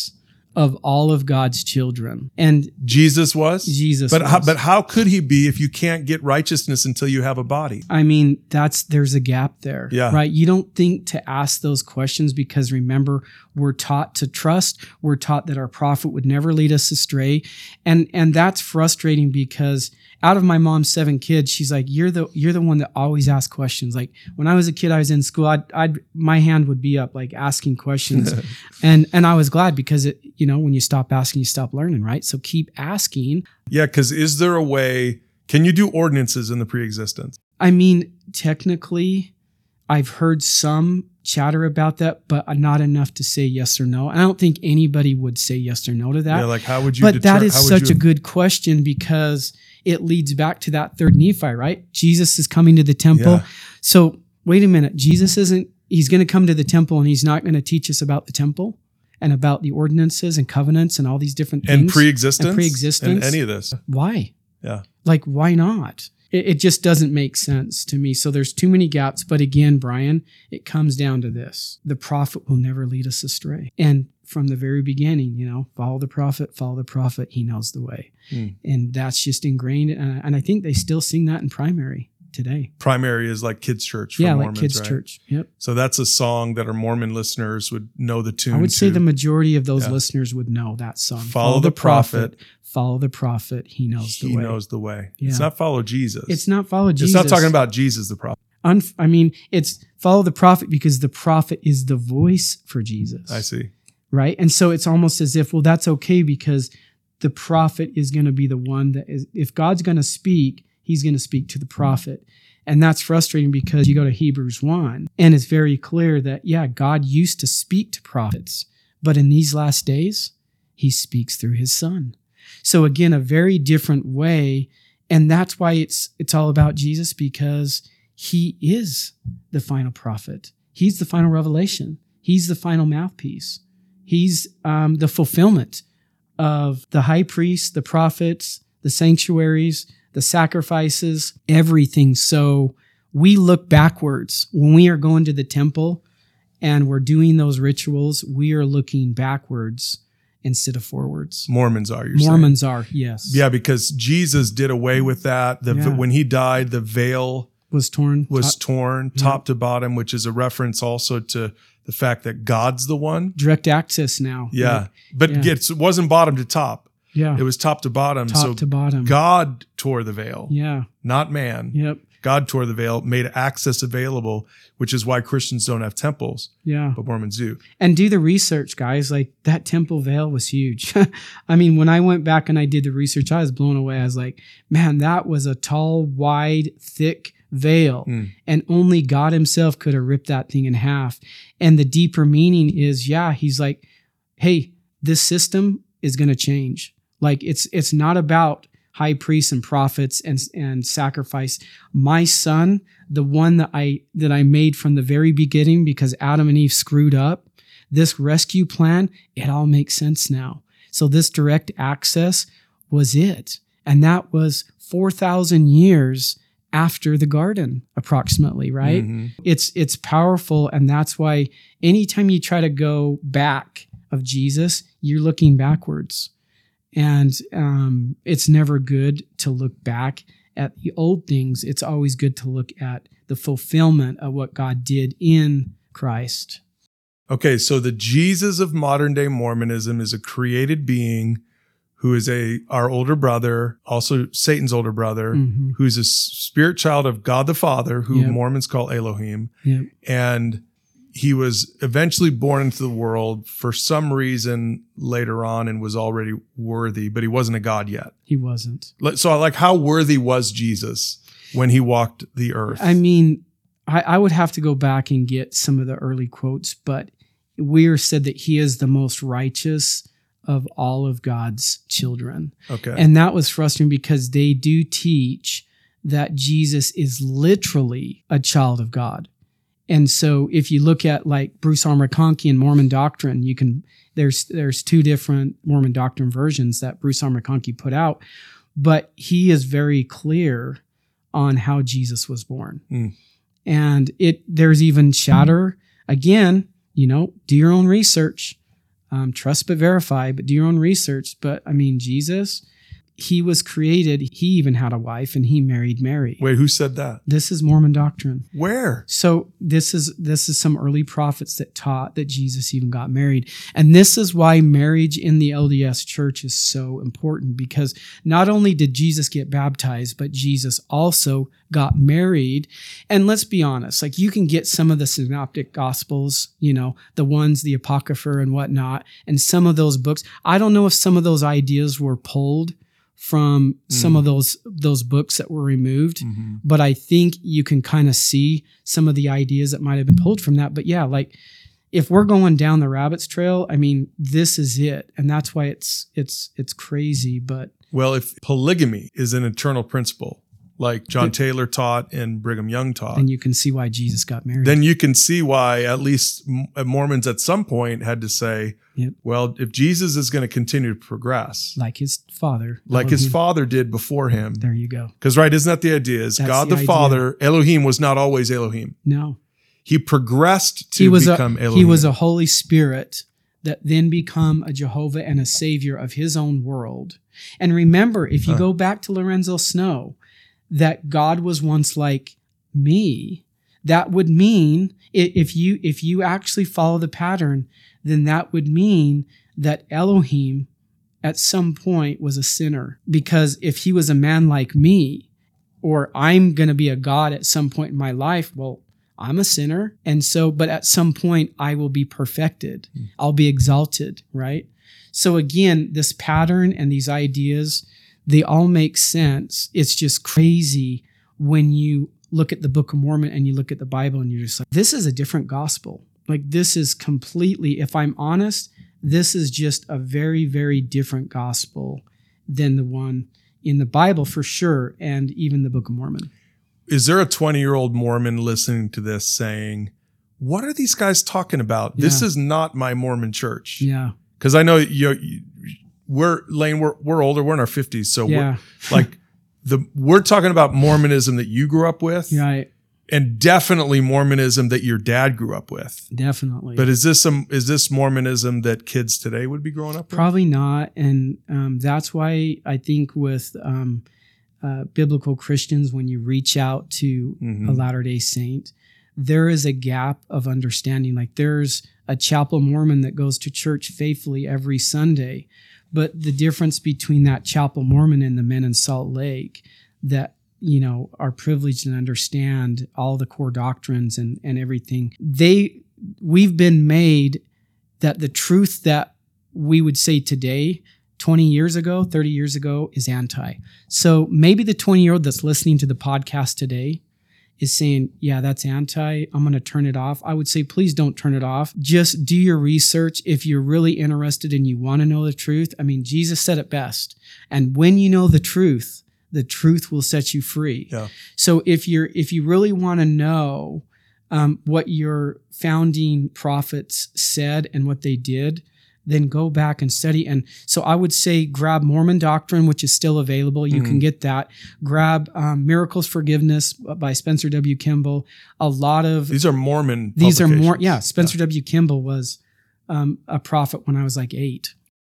[SPEAKER 3] of all of God's children. And
[SPEAKER 2] Jesus was?
[SPEAKER 3] Jesus
[SPEAKER 2] But
[SPEAKER 3] was.
[SPEAKER 2] how, but how could he be if you can't get righteousness until you have a body?
[SPEAKER 3] I mean, that's there's a gap there,
[SPEAKER 2] Yeah.
[SPEAKER 3] right? You don't think to ask those questions because remember, we're taught to trust. We're taught that our prophet would never lead us astray, and and that's frustrating because out of my mom's seven kids, she's like, you're the you're the one that always asks questions. Like when I was a kid, I was in school, I'd, I'd my hand would be up, like asking questions, and and I was glad because it, you know, when you stop asking, you stop learning, right? So keep asking.
[SPEAKER 2] Yeah, because is there a way? Can you do ordinances in the pre-existence?
[SPEAKER 3] I mean, technically, I've heard some chatter about that, but not enough to say yes or no. I don't think anybody would say yes or no to that.
[SPEAKER 2] Yeah, like how would you?
[SPEAKER 3] But
[SPEAKER 2] deter-
[SPEAKER 3] that is
[SPEAKER 2] how would
[SPEAKER 3] such
[SPEAKER 2] you-
[SPEAKER 3] a good question because it leads back to that third Nephi, right? Jesus is coming to the temple.
[SPEAKER 2] Yeah.
[SPEAKER 3] So wait a minute. Jesus isn't, he's going to come to the temple and he's not going to teach us about the temple and about the ordinances and covenants and all these different things.
[SPEAKER 2] and pre-existence,
[SPEAKER 3] And pre-existence.
[SPEAKER 2] and any of this.
[SPEAKER 3] Why?
[SPEAKER 2] Yeah.
[SPEAKER 3] Like, why not? It, it just doesn't make sense to me. So there's too many gaps. But again, Brian, it comes down to this. The prophet will never lead us astray. And from the very beginning, you know, follow the prophet, follow the prophet. He knows the way.
[SPEAKER 2] Hmm.
[SPEAKER 3] And that's just ingrained. And, and I think they still sing that in primary today.
[SPEAKER 2] Primary is like kids' church for
[SPEAKER 3] yeah,
[SPEAKER 2] Mormons,
[SPEAKER 3] like kids'
[SPEAKER 2] right?
[SPEAKER 3] church. Yep.
[SPEAKER 2] So that's a song that our Mormon listeners would know the tune
[SPEAKER 3] I would say
[SPEAKER 2] to.
[SPEAKER 3] the majority of those
[SPEAKER 2] Yeah.
[SPEAKER 3] listeners would know that song.
[SPEAKER 2] Follow the prophet.
[SPEAKER 3] Follow the prophet. He knows the
[SPEAKER 2] He
[SPEAKER 3] way.
[SPEAKER 2] knows the way.
[SPEAKER 3] Yeah.
[SPEAKER 2] It's not follow Jesus.
[SPEAKER 3] It's not follow Jesus.
[SPEAKER 2] It's not talking about Jesus, the prophet.
[SPEAKER 3] Unf- I mean, it's follow the prophet because the prophet is the voice for Jesus.
[SPEAKER 2] I see.
[SPEAKER 3] Right? And so it's almost as if, well, that's okay because the prophet is going to be the one that is, if God's going to speak, he's going to speak to the prophet. And that's frustrating because you go to Hebrews one and it's very clear that, yeah, God used to speak to prophets, but in these last days, he speaks through his son. So again, a very different way. And that's why it's, it's all about Jesus because he is the final prophet. He's the final revelation. He's the final mouthpiece. He's um, the fulfillment of the high priests, the prophets, the sanctuaries, the sacrifices, everything. So we look backwards. When we are going to the temple and we're doing those rituals, we are looking backwards instead of forwards.
[SPEAKER 2] Mormons are, you're
[SPEAKER 3] Mormons
[SPEAKER 2] saying.
[SPEAKER 3] are, yes.
[SPEAKER 2] Yeah, because Jesus did away with that. The,
[SPEAKER 3] Yeah.
[SPEAKER 2] When he died, the veil
[SPEAKER 3] Was torn.
[SPEAKER 2] was
[SPEAKER 3] Top-
[SPEAKER 2] torn top to bottom, which is a reference also to the fact that God's the one.
[SPEAKER 3] direct access now.
[SPEAKER 2] Yeah.
[SPEAKER 3] Like,
[SPEAKER 2] But
[SPEAKER 3] yeah.
[SPEAKER 2] it's, it wasn't bottom to top.
[SPEAKER 3] yeah.
[SPEAKER 2] It was top to bottom.
[SPEAKER 3] top
[SPEAKER 2] so
[SPEAKER 3] to bottom.
[SPEAKER 2] God tore the veil,
[SPEAKER 3] Yeah.
[SPEAKER 2] not man.
[SPEAKER 3] Yep.
[SPEAKER 2] God tore the veil, made access available, which is why Christians don't have temples,
[SPEAKER 3] Yeah.
[SPEAKER 2] but Mormons do.
[SPEAKER 3] And do the research, guys. Like that temple veil was huge. I mean, when I went back and I did the research, I was blown away. I was like, man, that was a tall, wide, thick veil.
[SPEAKER 2] Mm.
[SPEAKER 3] And only God himself could have ripped that thing in half. And the deeper meaning is, yeah, he's like, hey, this system is going to change. Like it's it's not about high priests and prophets and and sacrifice. My son, the one that I that I made from the very beginning because Adam and Eve screwed up, this rescue plan, it all makes sense now. So this direct access was it. And that was four thousand years after the garden, approximately, right?
[SPEAKER 2] Mhm.
[SPEAKER 3] It's it's powerful, and that's why anytime you try to go back of Jesus, you're looking backwards. And um, it's never good to look back at the old things. It's always good to look at the fulfillment of what God did in Christ.
[SPEAKER 2] Okay, so the Jesus of modern day Mormonism is a created being who is a our older brother, also Satan's older brother,
[SPEAKER 3] Mhm.
[SPEAKER 2] who's a s- spirit child of God the Father, who
[SPEAKER 3] Yep.
[SPEAKER 2] Mormons call Elohim.
[SPEAKER 3] Yep.
[SPEAKER 2] And he was eventually born into the world for some reason later on and was already worthy, but he wasn't a God yet.
[SPEAKER 3] He wasn't.
[SPEAKER 2] Like- So, like, how worthy was Jesus when he walked the earth?
[SPEAKER 3] I mean, I, I would have to go back and get some of the early quotes, but Weir said that he is the most righteous of all of God's children.
[SPEAKER 2] okay.
[SPEAKER 3] And that was frustrating because they do teach that Jesus is literally a child of God. And so if you look at like Bruce R. McConkie and Mormon doctrine, you can, there's, there's two different Mormon doctrine versions that Bruce R. McConkie put out, but he is very clear on how Jesus was born.
[SPEAKER 2] Mm.
[SPEAKER 3] And it, there's even chatter again, you know, do your own research. Um, trust but verify, but do your own research. But I mean, Jesus, he was created. He even had a wife, and he married Mary.
[SPEAKER 2] Wait, who said that?
[SPEAKER 3] This is Mormon doctrine.
[SPEAKER 2] Where?
[SPEAKER 3] So this is this is some early prophets that taught that Jesus even got married. And this is why marriage in the L D S church is so important, because not only did Jesus get baptized, but Jesus also got married. And let's be honest, like you can get some of the synoptic gospels, you know, the ones, the Apocrypha and whatnot, and some of those books. I don't know if some of those ideas were pulled from some
[SPEAKER 2] Mm.
[SPEAKER 3] of those those books that were removed.
[SPEAKER 2] Mm-hmm.
[SPEAKER 3] But I think you can kind of see some of the ideas that might have been pulled from that. But yeah, like if we're going down the rabbit's trail, I mean, this is it. And that's why it's it's it's crazy. But
[SPEAKER 2] Well, if polygamy is an eternal principle, like John
[SPEAKER 3] But-
[SPEAKER 2] Taylor taught and Brigham Young taught,
[SPEAKER 3] then you can see why Jesus got married.
[SPEAKER 2] then you can see why at least M- Mormons at some point had to say,
[SPEAKER 3] Yep.
[SPEAKER 2] well, if Jesus is going to continue to progress,
[SPEAKER 3] like his father.
[SPEAKER 2] like his
[SPEAKER 3] Elohim.
[SPEAKER 2] father did before him,
[SPEAKER 3] There you go.
[SPEAKER 2] because right, isn't that the idea? Is
[SPEAKER 3] That's
[SPEAKER 2] God
[SPEAKER 3] the
[SPEAKER 2] the,
[SPEAKER 3] idea.
[SPEAKER 2] Father, Elohim was not always Elohim.
[SPEAKER 3] No.
[SPEAKER 2] He progressed to
[SPEAKER 3] He was
[SPEAKER 2] become
[SPEAKER 3] a
[SPEAKER 2] Elohim.
[SPEAKER 3] he was a Holy Spirit that then become a Jehovah and a savior of his own world. And remember, if you
[SPEAKER 2] Huh.
[SPEAKER 3] go back to Lorenzo Snow, that God was once like me, that would mean i- if you if you actually follow the pattern, then that would mean that Elohim at some point was a sinner. Because if he was a man like me, or I'm going to be a God at some point in my life, well, I'm a sinner. And so, but at some point I will be perfected. I'll be exalted, right? So again, this pattern and these ideas, they all make sense. It's just crazy when you look at the Book of Mormon and you look at the Bible and you're just like, this is a different gospel. Like this is completely, if I'm honest, this is just a very, very different gospel than the one in the Bible for sure, and even the Book of Mormon.
[SPEAKER 2] Is there a twenty-year-old Mormon listening to this saying, what are these guys talking about? This
[SPEAKER 3] Yeah.
[SPEAKER 2] is not my Mormon church.
[SPEAKER 3] Yeah.
[SPEAKER 2] Because I know you, you, we're Lane, we're we're older, we're in our fifties, so
[SPEAKER 3] Yeah.
[SPEAKER 2] we're like the we're talking about Mormonism that you grew up with,
[SPEAKER 3] Right.
[SPEAKER 2] and definitely Mormonism that your dad grew up with.
[SPEAKER 3] Definitely.
[SPEAKER 2] But is this some is this Mormonism that kids today would be growing up with?
[SPEAKER 3] Probably not. And um, that's why I think with um, uh, biblical Christians, when you reach out to
[SPEAKER 2] Mhm.
[SPEAKER 3] a Latter-day Saint, there is a gap of understanding. Like there's a Chapel Mormon that goes to church faithfully every Sunday. But the difference between that Chapel Mormon and the men in Salt Lake that, you know, are privileged and understand all the core doctrines and, and everything, they, we've been made that the truth that we would say today, twenty years ago, thirty years ago, is anti. So maybe the twenty-year-old that's listening to the podcast today is saying, yeah, that's anti. I'm going to turn it off. I would say, please don't turn it off. Just do your research. If you're really interested and you want to know the truth, I mean, Jesus said it best. And when you know the truth, the truth will set you free.
[SPEAKER 2] Yeah.
[SPEAKER 3] So if you're, if you really want to know um, what your founding prophets said and what they did, then go back and study. And so I would say grab Mormon Doctrine, which is still available. You
[SPEAKER 2] Mhm.
[SPEAKER 3] can get that. Grab um, Miracles Forgiveness by Spencer W. Kimball. A lot of
[SPEAKER 2] These are Mormon.
[SPEAKER 3] these are more,
[SPEAKER 2] publications.
[SPEAKER 3] yeah. Spencer W. Kimball was um, a prophet when I was like eight,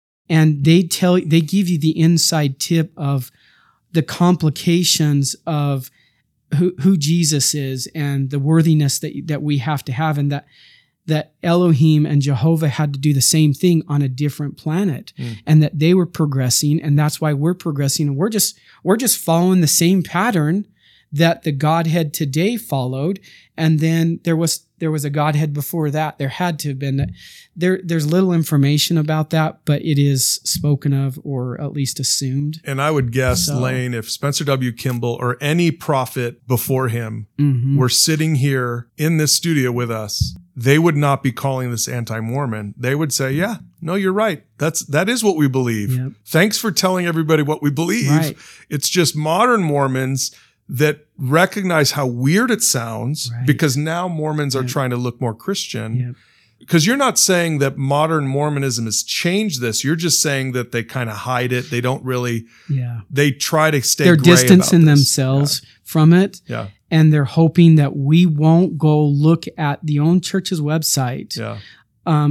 [SPEAKER 3] and they tell they give you the inside tip of the complications of who, who Jesus is and the worthiness that that we have to have, and that that Elohim and Jehovah had to do the same thing on a different planet,
[SPEAKER 2] Mm.
[SPEAKER 3] and that they were progressing, and that's why we're progressing, and we're just we're just following the same pattern that the Godhead today followed. And then there was there was a Godhead before that. There had to have been. There there's little information about that, but it is spoken of or at least assumed.
[SPEAKER 2] And I would guess,
[SPEAKER 3] So-
[SPEAKER 2] Lane, if Spencer W. Kimball or any prophet before him
[SPEAKER 3] Mhm.
[SPEAKER 2] were sitting here in this studio with us, they would not be calling this anti-Mormon. They would say, yeah, no, you're right. That's, that is what we believe.
[SPEAKER 3] Yep.
[SPEAKER 2] Thanks for telling everybody what we believe.
[SPEAKER 3] Right.
[SPEAKER 2] It's just modern Mormons that recognize how weird it sounds
[SPEAKER 3] Right.
[SPEAKER 2] because now Mormons are
[SPEAKER 3] Yep.
[SPEAKER 2] trying to look more Christian.
[SPEAKER 3] Yep.
[SPEAKER 2] Because you're not saying that modern Mormonism has changed this. You're just saying that they kind of hide it. They don't really,
[SPEAKER 3] Yeah.
[SPEAKER 2] they try to stay
[SPEAKER 3] They're
[SPEAKER 2] gray
[SPEAKER 3] distancing
[SPEAKER 2] about this.
[SPEAKER 3] themselves from it.
[SPEAKER 2] Yeah.
[SPEAKER 3] And they're hoping that we won't go look at the own church's website.
[SPEAKER 2] Yeah.
[SPEAKER 3] Um,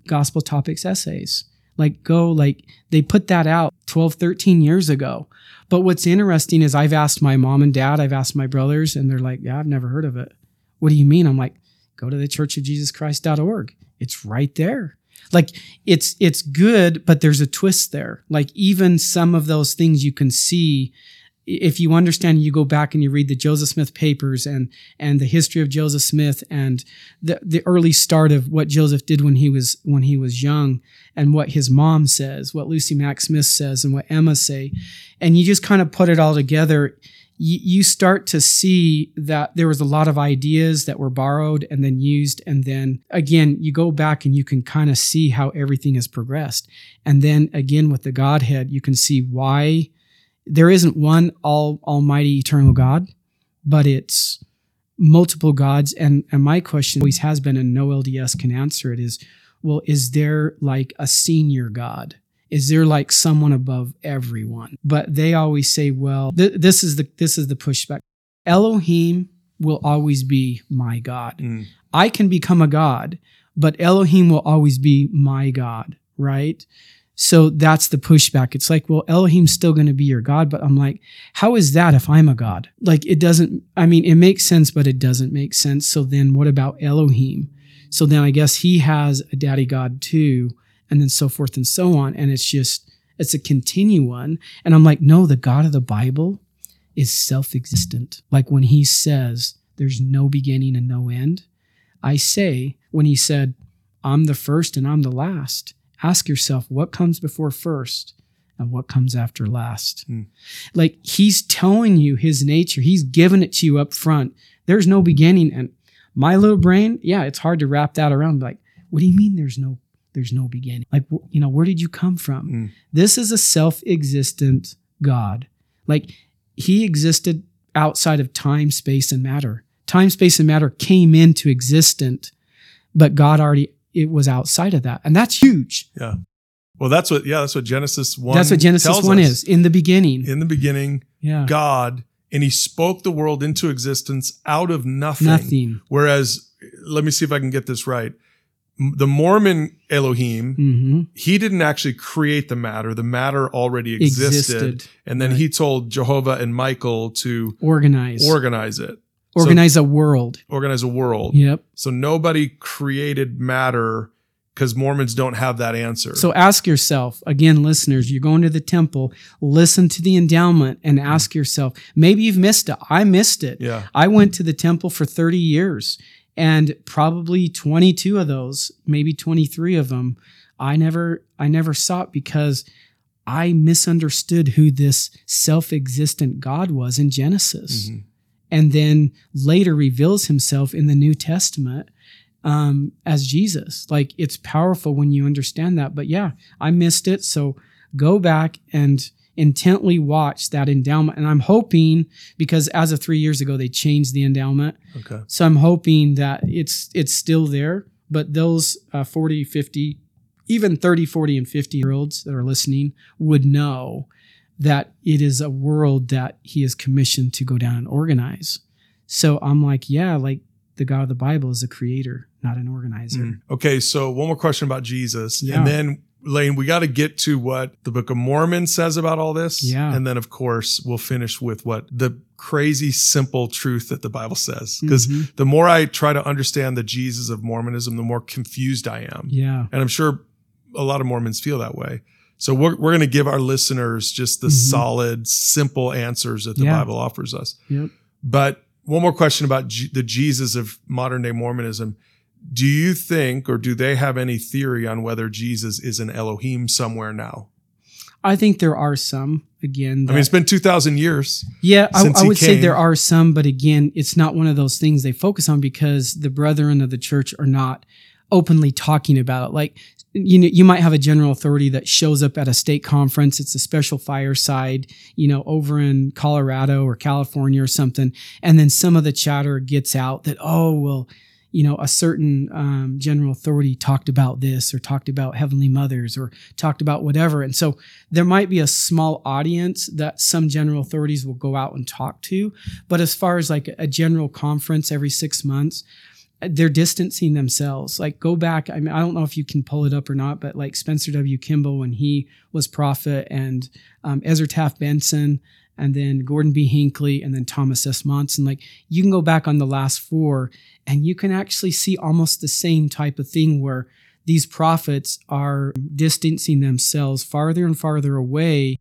[SPEAKER 3] gospel topics essays. Like go, like they put that out twelve, thirteen years ago. But what's interesting is I've asked my mom and dad, I've asked my brothers, and they're like, yeah, I've never heard of it. What do you mean? I'm like, go to the church of jesus christ dot org. It's right there. Like it's it's good, but there's a twist there. Like even some of those things you can see if you understand, you go back and you read the Joseph Smith papers and and the history of Joseph Smith and the the early start of what Joseph did when he was when he was young and what his mom says, what Lucy Mack Smith says, and what Emma say, and you just kind of put it all together. You, you start to see that there was a lot of ideas that were borrowed and then used, and then again you go back and you can kind of see how everything has progressed, and then again with the Godhead, you can see why. There isn't one all almighty eternal God, but it's multiple gods. And, and my question always has been, and no L D S can answer it, is, well, is there like a senior God? Is there like someone above everyone? But they always say, well, th- this is the this is the pushback. Elohim will always be my God. Mm. I can become a God, but Elohim will always be my God, right? So that's the pushback. It's like, well, Elohim's still going to be your God, but I'm like, how is that if I'm a God? Like it doesn't, I mean, it makes sense, but it doesn't make sense. So then what about Elohim? So then I guess he has a daddy God too, and then so forth and so on. And it's just, it's a continuum. And I'm like, no, the God of the Bible is self-existent. Like when he says there's no beginning and no end, I say when he said, I'm the first and I'm the last, ask yourself, what comes before first and what comes after last? Hmm. Like he's telling you his nature. He's given it to you up front. There's no beginning. And my little brain, yeah, it's hard to wrap that around. Like, what do you mean there's no, there's no beginning? Like, you know, where did you come from? Hmm. This is a self-existent God. Like he existed outside of time, space, and matter. Time, space, and matter came into existence, but God already it was outside of that. And that's huge.
[SPEAKER 2] Yeah. Well, that's what, yeah, that's what Genesis one
[SPEAKER 3] That's what Genesis one is. In the beginning.
[SPEAKER 2] In the beginning, yeah. God, and he spoke the world into existence out of nothing.
[SPEAKER 3] Nothing.
[SPEAKER 2] Whereas, let me see if I can get this right. The Mormon Elohim, mm-hmm. he didn't actually create the matter. The matter already existed. existed. And then right. he told Jehovah and Michael to
[SPEAKER 3] organize,
[SPEAKER 2] organize it.
[SPEAKER 3] Organize so, a world.
[SPEAKER 2] Organize a world.
[SPEAKER 3] Yep.
[SPEAKER 2] So nobody created matter because Mormons don't have that answer.
[SPEAKER 3] So ask yourself, again, listeners, you're going to the temple, listen to the endowment and ask yourself, maybe you've missed it. I missed it.
[SPEAKER 2] Yeah.
[SPEAKER 3] I went to the temple for thirty years and probably twenty-two of those, maybe twenty-three of them, I never, I never saw it because I misunderstood who this self-existent God was in Genesis. Mm-hmm. And then later reveals himself in the New Testament um, as Jesus. Like it's powerful when you understand that. But yeah, I missed it. So go back and intently watch that endowment. And I'm hoping, because as of three years ago, they changed the endowment.
[SPEAKER 2] Okay.
[SPEAKER 3] So I'm hoping that it's it's still there. But those uh, forty, fifty, even thirty, forty, and fifty year olds that are listening would know that it is a world that he is commissioned to go down and organize. So I'm like, yeah, like the God of the Bible is a creator, not an organizer. Mm.
[SPEAKER 2] Okay, so one more question about Jesus.
[SPEAKER 3] Yeah.
[SPEAKER 2] And then, Lane, we got to get to what the Book of Mormon says about all this.
[SPEAKER 3] Yeah.
[SPEAKER 2] And then, of course, we'll finish with what the crazy, simple truth that the Bible says. Because mm-hmm. the more I try to understand the Jesus of Mormonism, the more confused I am.
[SPEAKER 3] Yeah.
[SPEAKER 2] And I'm sure a lot of Mormons feel that way. So we're we're going to give our listeners just the mm-hmm. solid, simple answers that the
[SPEAKER 3] yeah.
[SPEAKER 2] Bible offers us.
[SPEAKER 3] Yep.
[SPEAKER 2] But one more question about G- the Jesus of modern day Mormonism. Do you think, or do they have any theory on whether Jesus is an Elohim somewhere now?
[SPEAKER 3] I think there are some, again. That,
[SPEAKER 2] I mean, it's been two thousand years.
[SPEAKER 3] Yeah, I, I would
[SPEAKER 2] came.
[SPEAKER 3] say there are some, but again, it's not one of those things they focus on because the brethren of the church are not openly talking about it. Like, you know, you might have a general authority that shows up at a state conference. It's a special fireside, you know, over in Colorado or California or something. And then some of the chatter gets out that, oh, well, you know, a certain um, general authority talked about this or talked about Heavenly Mothers or talked about whatever. And so there might be a small audience that some general authorities will go out and talk to. But as far as like a general conference every six months, they're distancing themselves. Like go back. I mean, I don't know if you can pull it up or not, but like Spencer W. Kimball, when he was prophet, and um, Ezra Taft Benson, and then Gordon B. Hinckley, and then Thomas S. Monson. Like you can go back on the last four and you can actually see almost the same type of thing where these prophets are distancing themselves farther and farther away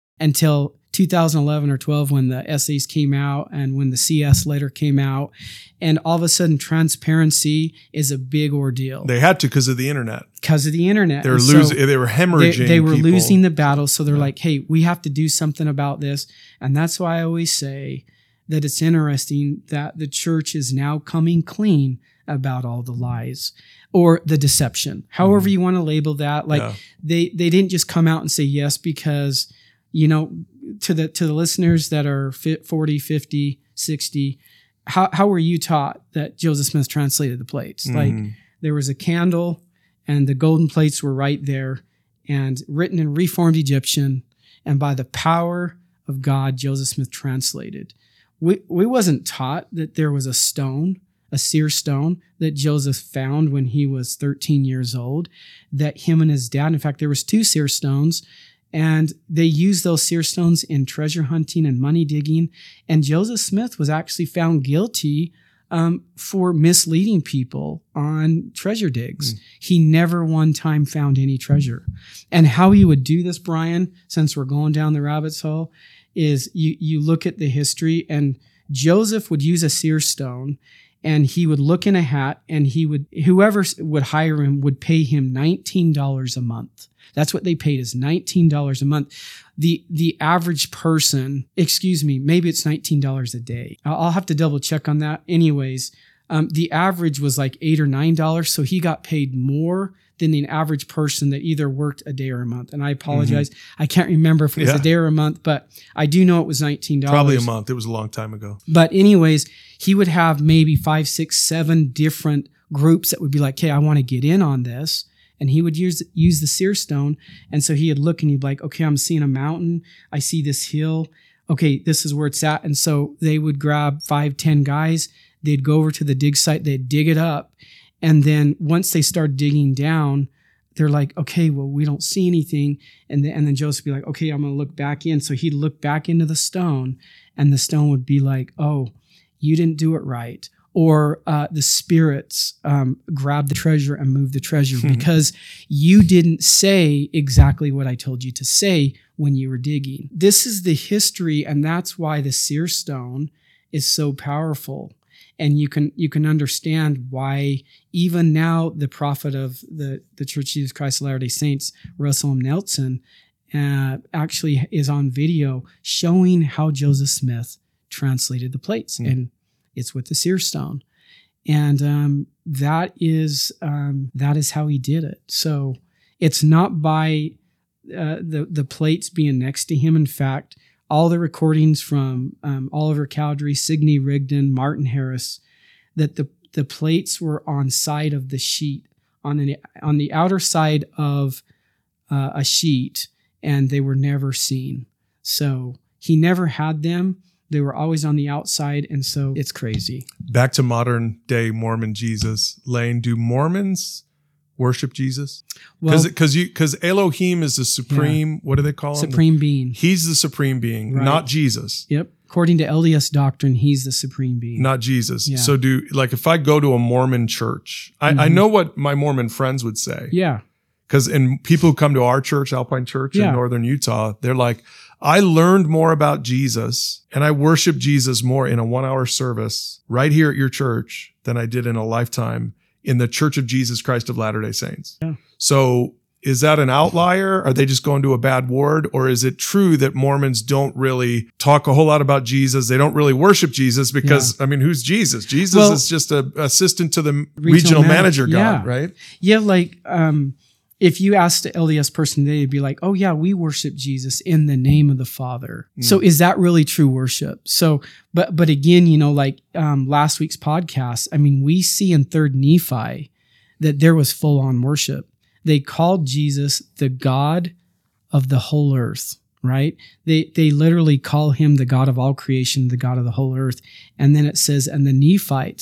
[SPEAKER 3] until two thousand eleven or twelve, when the essays came out and when the C S letter came out, and all of a sudden transparency is a big ordeal.
[SPEAKER 2] They had to because of the internet.
[SPEAKER 3] Because of the internet.
[SPEAKER 2] They were
[SPEAKER 3] And
[SPEAKER 2] losing.
[SPEAKER 3] so
[SPEAKER 2] They were hemorrhaging.
[SPEAKER 3] They, they were
[SPEAKER 2] people.
[SPEAKER 3] losing the battle. So they're
[SPEAKER 2] Yeah.
[SPEAKER 3] like, hey, we have to do something about this. And that's why I always say that it's interesting that the church is now coming clean about all the lies or the deception, however
[SPEAKER 2] Mhm.
[SPEAKER 3] you want to label that. Like
[SPEAKER 2] Yeah.
[SPEAKER 3] they, they didn't just come out and say yes because, you know, to the, to the listeners that are forty, fifty, sixty, how, how were you taught that Joseph Smith translated the plates? Like
[SPEAKER 2] Mhm.
[SPEAKER 3] there was a candle and the golden plates were right there and written in Reformed Egyptian. And by the power of God, Joseph Smith translated. We, we wasn't taught that there was a stone, a seer stone that Joseph found when he was thirteen years old, that him and his dad, in fact, there was two seer stones, and they used those seer stones in treasure hunting and money digging. And Joseph Smith was actually found guilty um, for misleading people on treasure digs.
[SPEAKER 2] Mm.
[SPEAKER 3] He never one time found any treasure. And how he would do this, Brian, since we're going down the rabbit's hole, is you, you look at the history, and Joseph would use a seer stone, and he would look in a hat, and he would, whoever would hire him would pay him nineteen dollars a month. That's what they paid, is nineteen dollars a month. The the average person, excuse me, maybe it's nineteen dollars a day. I'll, I'll have to double check on that. Anyways, um, the average was like eight or nine dollars, so he got paid more than the average person that either worked a day or a month. And I apologize, mm-hmm. I can't remember if it was
[SPEAKER 2] Yeah.
[SPEAKER 3] a day or a month, but I do know it was nineteen dollars.
[SPEAKER 2] Probably a month. It was a long time ago.
[SPEAKER 3] But anyways, he would have maybe five, six, seven different groups that would be like, hey, I want to get in on this. And he would use use the seer stone. And so he'd look and he'd be like, okay, I'm seeing a mountain. I see this hill. Okay, this is where it's at. And so they would grab five, ten guys. They'd go over to the dig site. They'd dig it up. And then once they start digging down, they're like, okay, well, we don't see anything. And then, and then Joseph would be like, okay, I'm going to look back in. So he'd look back into the stone, and the stone would be like, oh, you didn't do it right. Or uh, the spirits um, grab the treasure and move the treasure because you didn't say exactly what I told you to say when you were digging. This is the history, and that's why the seer stone is so powerful. And you can you can understand why even now the prophet of the, the Church of Jesus Christ of Latter-day Saints, Russell M. Nelson, uh, actually is on video showing how Joseph Smith translated the plates. Mm. And it's with the seer stone. And um, that is um, that is how he did it. So it's not by uh, the, the plates being next to him. In fact, all the recordings from um, Oliver Cowdery, Signe Rigdon, Martin Harris, that the, the plates were on side of the sheet, on the, on the outer side of uh, a sheet, and they were never seen. So he never had them. They were always on the outside, and so it's crazy.
[SPEAKER 2] Back to modern day Mormon Jesus. Lane, do Mormons worship Jesus? Because
[SPEAKER 3] Well,
[SPEAKER 2] because you because Elohim is the supreme. What do they call him?
[SPEAKER 3] supreme being.
[SPEAKER 2] He's the supreme being,
[SPEAKER 3] Right.
[SPEAKER 2] not Jesus.
[SPEAKER 3] Yep. According to L D S doctrine, he's the supreme being.
[SPEAKER 2] Not Jesus.
[SPEAKER 3] Yeah.
[SPEAKER 2] So do like if I go to a Mormon church, I, I
[SPEAKER 3] Mhm.
[SPEAKER 2] know what my Mormon friends would say.
[SPEAKER 3] Yeah.
[SPEAKER 2] Because and people who come to our church, Alpine Church
[SPEAKER 3] Yeah.
[SPEAKER 2] in northern Utah, they're like, I learned more about Jesus and I worship Jesus more in a one hour service right here at your church than I did in a lifetime in the Church of Jesus Christ of Latter-day Saints.
[SPEAKER 3] Yeah.
[SPEAKER 2] So is that an outlier? Are they just going to a bad ward? Or is it true that Mormons don't really talk a whole lot about Jesus? They don't really worship Jesus because, I mean, who's Jesus? Jesus
[SPEAKER 3] Well,
[SPEAKER 2] is just a assistant to the regional,
[SPEAKER 3] regional
[SPEAKER 2] manager
[SPEAKER 3] manager,
[SPEAKER 2] God,
[SPEAKER 3] yeah.
[SPEAKER 2] right?
[SPEAKER 3] Yeah, like um, if you asked the L D S person today, they'd be like, oh, yeah, we worship Jesus in the name of the Father.
[SPEAKER 2] Mm.
[SPEAKER 3] So is that really true worship? So, but but again, you know, like um, last week's podcast, I mean, we see in Third Nephi that there was full-on worship. They called Jesus the God of the whole earth, right? They they literally call him the God of all creation, the God of the whole earth. And then it says, and the Nephites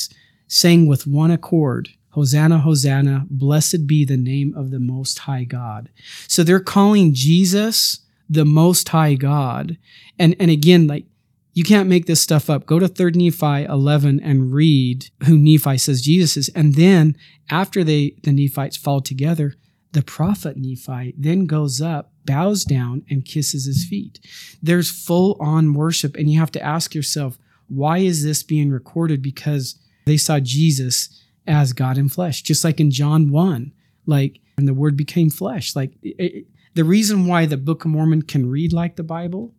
[SPEAKER 3] saying with one accord, Hosanna, Hosanna, blessed be the name of the Most High God. So they're calling Jesus the Most High God. And, and again, like, you can't make this stuff up. Go to Third Nephi eleven and read who Nephi says Jesus is. And then after they the Nephites fall together, the prophet Nephi then goes up, bows down, and kisses his feet. There's full-on worship, and you have to ask yourself, why is this being recorded? Because they saw Jesus as God in flesh, just like in John one, like, and the Word became flesh. Like, it, the reason why the Book of Mormon can read like the Bible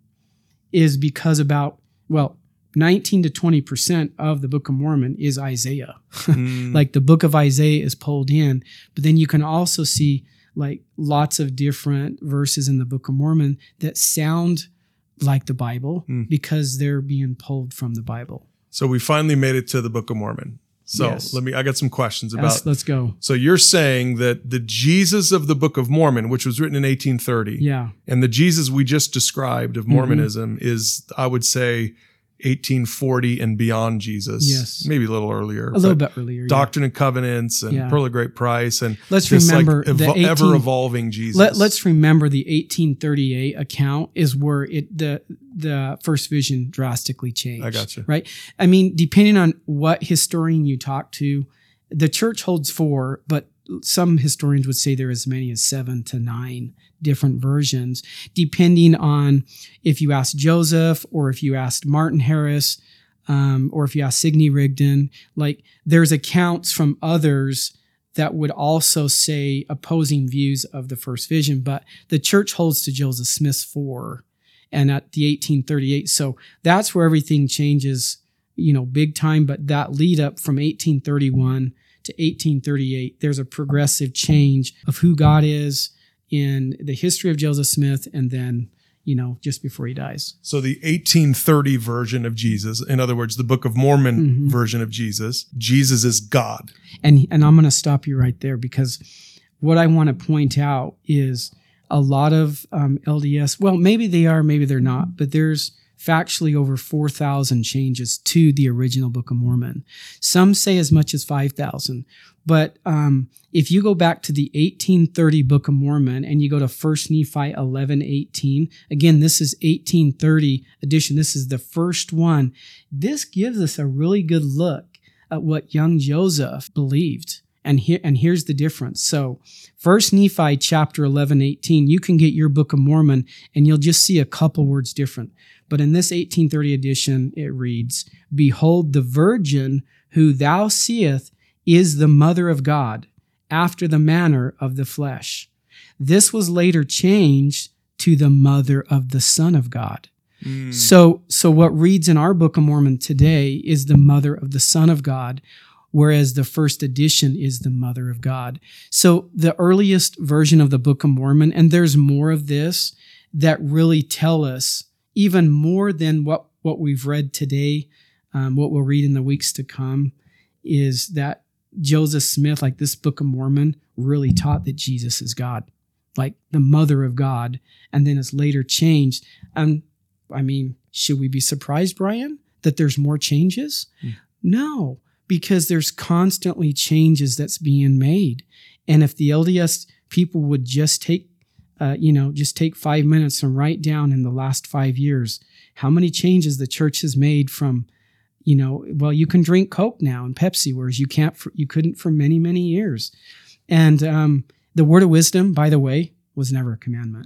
[SPEAKER 3] is because about, well, nineteen to twenty percent of the Book of Mormon is Isaiah. Mm. Like, the book of Isaiah is pulled in, but then you can also see like lots of different verses in the Book of Mormon that sound like the Bible mm. because they're being pulled from the Bible.
[SPEAKER 2] So we finally made it to the Book of Mormon. So
[SPEAKER 3] yes.
[SPEAKER 2] let me, I got some questions about,
[SPEAKER 3] let's, let's go.
[SPEAKER 2] So you're saying that the Jesus of the Book of Mormon, which was written in eighteen thirty,
[SPEAKER 3] yeah,
[SPEAKER 2] and the Jesus we just described of Mormonism mm-hmm. is, I would say, eighteen forty and beyond Jesus.
[SPEAKER 3] Yes.
[SPEAKER 2] Maybe a little earlier.
[SPEAKER 3] A little bit earlier.
[SPEAKER 2] Doctrine
[SPEAKER 3] yeah.
[SPEAKER 2] and Covenants and
[SPEAKER 3] yeah.
[SPEAKER 2] Pearl of Great Price. And
[SPEAKER 3] let's
[SPEAKER 2] this
[SPEAKER 3] remember
[SPEAKER 2] like
[SPEAKER 3] the
[SPEAKER 2] evo-
[SPEAKER 3] eighteen
[SPEAKER 2] ever evolving Jesus.
[SPEAKER 3] Let, let's remember the eighteen thirty-eight account is where it the the first vision drastically changed.
[SPEAKER 2] I got you.
[SPEAKER 3] Right? I mean, depending on what historian you talk to, the church holds four, but some historians would say there are as many as seven to nine different versions, depending on if you asked Joseph or if you asked Martin Harris, um, or if you asked Sidney Rigdon. Like, there's accounts from others that would also say opposing views of the first vision, but the church holds to Joseph Smith's four and at the eighteen thirty-eight. So that's where everything changes, you know, big time. But that lead up from eighteen thirty-one to eighteen thirty-eight, there's a progressive change of who God is in the history of Joseph Smith, and then, you know, just before he dies.
[SPEAKER 2] So the eighteen thirty version of Jesus, in other words, the Book of Mormon
[SPEAKER 3] mm-hmm.
[SPEAKER 2] version of Jesus, Jesus is God.
[SPEAKER 3] And and I'm going to stop you right there, because what I want to point out is a lot of um, L D S, well, maybe they are, maybe they're not, but there's factually over four thousand changes to the original Book of Mormon. Some say as much as five thousand. But um, if you go back to the eighteen thirty Book of Mormon and you go to First Nephi eleven eighteen, again, this is eighteen thirty edition. This is the first one. This gives us a really good look at what young Joseph believed. And here, and here's the difference. So First Nephi chapter eleven eighteen, you can get your Book of Mormon and you'll just see a couple words different. But in this eighteen thirty edition, it reads, "Behold, the virgin who thou seest is the mother of God, after the manner of the flesh." This was later changed to the mother of the Son of God. Mm. So, so what reads in our Book of Mormon today is the mother of the Son of God, whereas the first edition is the mother of God. So the earliest version of the Book of Mormon, and there's more of this that really tell us even more than what, what we've read today, um, what we'll read in the weeks to come, is that Joseph Smith, like this Book of Mormon, really taught that Jesus is God, like the mother of God, and then it's later changed. And I mean, should we be surprised, Brian, that there's more changes? Mm. No, because there's constantly changes that's being made. And if the L D S people would just take, uh, you know, just take five minutes and write down in the last five years how many changes the church has made from, you know, well, you can drink Coke now and Pepsi, whereas you can't, for, you couldn't for many, many years. And um, the word of wisdom, by the way, was never a commandment.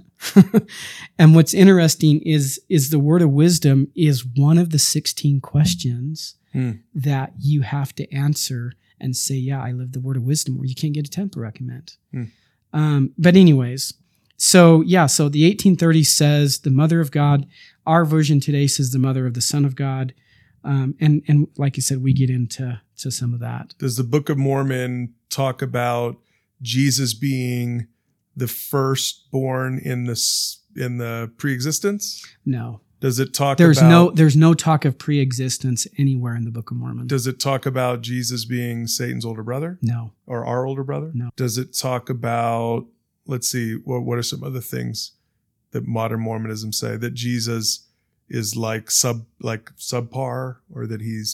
[SPEAKER 3] And what's interesting is, is the word of wisdom is one of the sixteen questions hmm. that you have to answer and say, yeah, I live the word of wisdom, or you can't get a temple recommend. Hmm. Um, but anyways, so yeah, so the eighteen thirty says the mother of God. Our version today says the mother of the Son of God. Um, and, and like you said, we get into to some of that.
[SPEAKER 2] Does the Book of Mormon talk about Jesus being the firstborn in this in the pre-existence?
[SPEAKER 3] No.
[SPEAKER 2] Does it talk
[SPEAKER 3] there's
[SPEAKER 2] about...
[SPEAKER 3] no There's no talk of pre-existence anywhere in the Book of Mormon.
[SPEAKER 2] Does it talk about Jesus being Satan's older brother?
[SPEAKER 3] No.
[SPEAKER 2] Or our older brother?
[SPEAKER 3] No.
[SPEAKER 2] Does it talk about, let's see, what, what are some other things that modern Mormonism say? That Jesus is like sub like subpar, or that he's not...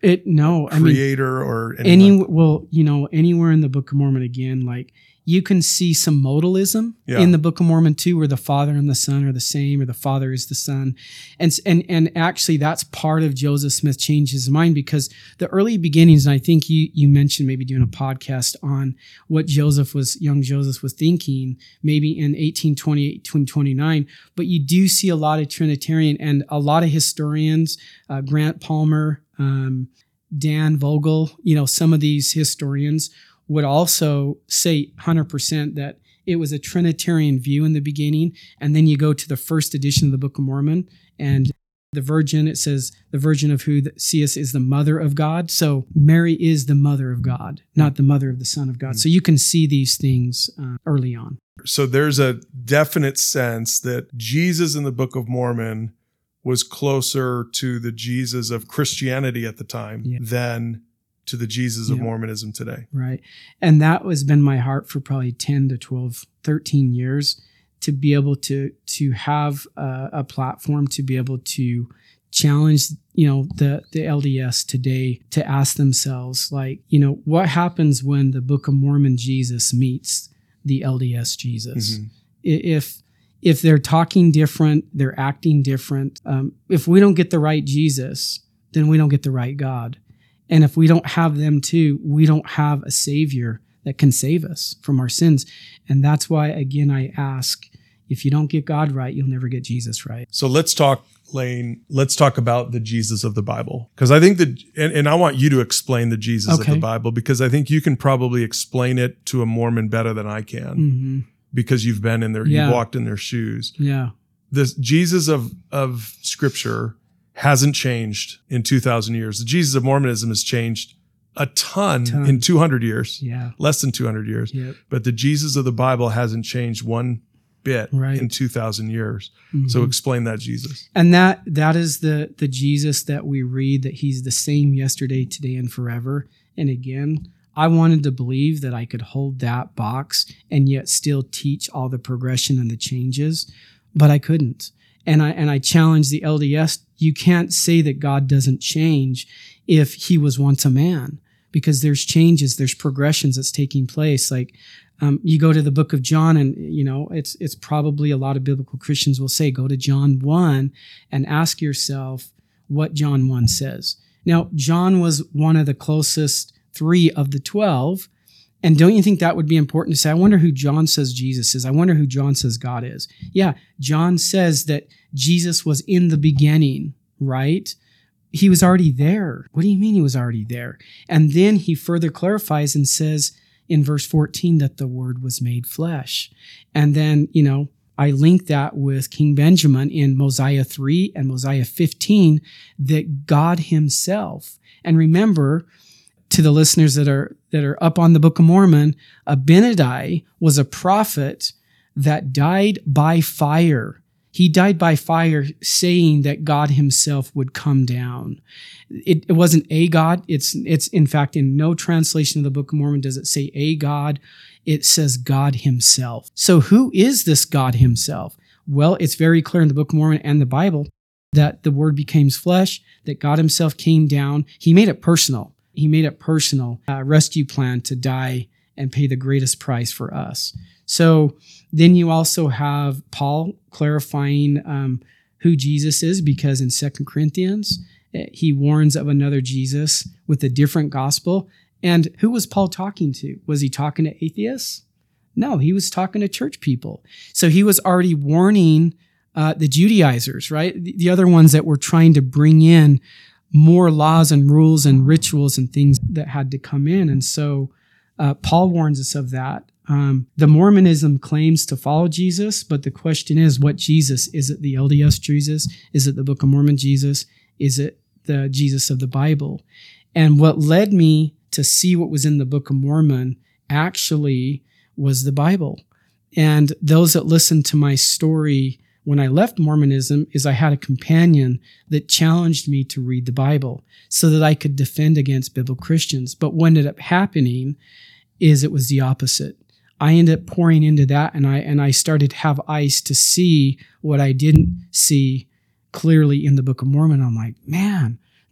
[SPEAKER 3] It no, I mean,
[SPEAKER 2] creator or
[SPEAKER 3] any
[SPEAKER 2] anyone?
[SPEAKER 3] well, you know, anywhere in the Book of Mormon again, like you can see some modalism
[SPEAKER 2] Yeah.
[SPEAKER 3] in the Book of Mormon too, where the Father and the Son are the same, or the Father is the Son, and and and actually that's part of Joseph Smith changed his mind, because the early beginnings, and I think you you mentioned maybe doing a podcast on what Joseph was, young Joseph was thinking, maybe in eighteen twenty-eight, eighteen twenty-nine, but you do see a lot of Trinitarian and a lot of historians, uh, Grant Palmer, um, Dan Vogel, you know, some of these historians would also say one hundred percent that it was a Trinitarian view in the beginning. And then you go to the first edition of the Book of Mormon, and the Virgin, it says, the Virgin of who seest is the mother of God. So Mary is the mother of God, not the mother of the Son of God. Mm-hmm. So you can see these things uh, early on.
[SPEAKER 2] So there's a definite sense that Jesus in the Book of Mormon was closer to the Jesus of Christianity at the time yeah. than to the Jesus of yeah. Mormonism today.
[SPEAKER 3] Right. And that has been my heart for probably ten to twelve, thirteen years, to be able to to have a, a platform to be able to challenge, you know, the, the L D S today to ask themselves, like, you know, what happens when the Book of Mormon Jesus meets the L D S Jesus? Mm-hmm. If if they're talking different, they're acting different. Um, if we don't get the right Jesus, then we don't get the right God. And if we don't have them too, we don't have a Savior that can save us from our sins. And that's why, again, I ask, if you don't get God right, you'll never get Jesus right.
[SPEAKER 2] So let's talk, Lane, let's talk about the Jesus of the Bible. Because I think that, and, and I want you to explain the Jesus okay. of the Bible, because I think you can probably explain it to a Mormon better than I can, mm-hmm. because you've been in their, yeah. you've walked in their shoes.
[SPEAKER 3] Yeah.
[SPEAKER 2] This Jesus of, of Scripture hasn't changed in two thousand years. The Jesus of Mormonism has changed a ton, ton. in two hundred years,
[SPEAKER 3] yeah.
[SPEAKER 2] less than two hundred years.
[SPEAKER 3] Yep.
[SPEAKER 2] But the Jesus of the Bible hasn't changed one bit
[SPEAKER 3] right.
[SPEAKER 2] in two thousand years.
[SPEAKER 3] Mm-hmm.
[SPEAKER 2] So explain that Jesus.
[SPEAKER 3] And that that is the the Jesus that we read, that he's the same yesterday, today, and forever. And again, I wanted to believe that I could hold that box and yet still teach all the progression and the changes, but I couldn't. And I and I challenged the L D S. You can't say that God doesn't change if he was once a man, because there's changes, there's progressions that's taking place. Like um, you go to the book of John, and you know it's it's probably a lot of biblical Christians will say, go to John one and ask yourself what John one says. Now, John was one of the closest three of the twelve. And don't you think that would be important to say? I wonder who John says Jesus is. I wonder who John says God is. Yeah, John says that Jesus was in the beginning, right? He was already there. What do you mean he was already there? And then he further clarifies and says in verse fourteen that the Word was made flesh. And then, you know, I link that with King Benjamin in Mosiah three and Mosiah fifteen, that God himself, and remember, to the listeners that are that are up on the Book of Mormon, Abinadi was a prophet that died by fire. He died by fire, saying that God himself would come down. It, it wasn't a God. It's it's in fact in no translation of the Book of Mormon does it say a God. It says God himself. So who is this God himself? Well, it's very clear in the Book of Mormon and the Bible that the Word became flesh, that God himself came down. He made it personal. He made it personal, a rescue plan to die and pay the greatest price for us. So then you also have Paul clarifying um, who Jesus is, because in Second Corinthians, he warns of another Jesus with a different gospel. And who was Paul talking to? Was he talking to atheists? No, he was talking to church people. So he was already warning uh, the Judaizers, right? The, the other ones that were trying to bring in more laws and rules and rituals and things that had to come in. And so uh, Paul warns us of that. Um, the Mormonism claims to follow Jesus, but the question is, what Jesus? Is it the L D S Jesus? Is it the Book of Mormon Jesus? Is it the Jesus of the Bible? And what led me to see what was in the Book of Mormon actually was the Bible. And those that listened to my story when I left Mormonism is I had a companion that challenged me to read the Bible so that I could defend against biblical Christians. But what ended up happening is it was the opposite. I ended up pouring into that, and I and I started to have eyes to see what I didn't see clearly in the Book of Mormon. I'm like, man,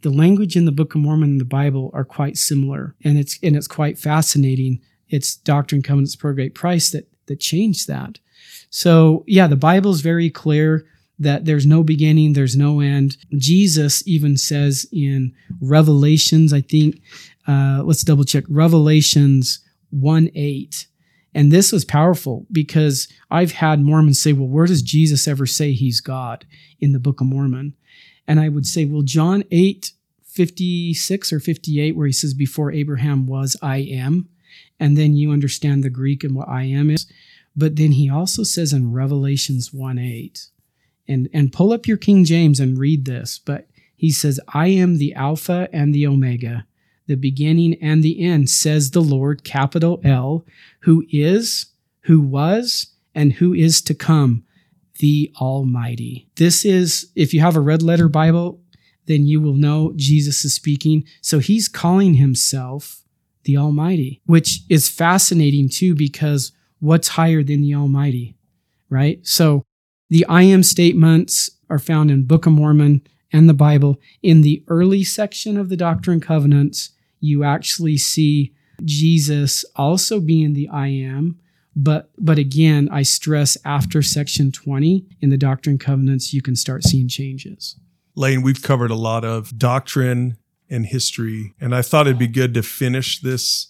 [SPEAKER 3] The language in the Book of Mormon and the Bible are quite similar, and it's and it's quite fascinating. It's Doctrine and Covenants per great price that that changed that. So yeah, the Bible is very clear that there's no beginning, there's no end. Jesus even says in Revelations, I think, uh, let's double check, Revelations one eight. And this was powerful because I've had Mormons say, well, where does Jesus ever say he's God in the Book of Mormon? And I would say, well, John eight fifty-six or fifty-eight, where he says, before Abraham was, I am. And then you understand the Greek and what I am is. But then he also says in Revelations one eight, and, and pull up your King James and read this, but he says, I am the Alpha and the Omega, the beginning and the end, says the Lord, capital L, who is, who was, and who is to come, the Almighty. This is, if you have a red letter Bible, then you will know Jesus is speaking. So he's calling himself the Almighty, which is fascinating too, because what's higher than the Almighty, right? So the I am statements are found in Book of Mormon and the Bible. In the early section of the Doctrine and Covenants, you actually see Jesus also being the I am, but but again, I stress after section twenty in the Doctrine and Covenants, you can start seeing changes.
[SPEAKER 2] Lane, we've covered a lot of doctrine and history, and I thought it'd be good to finish this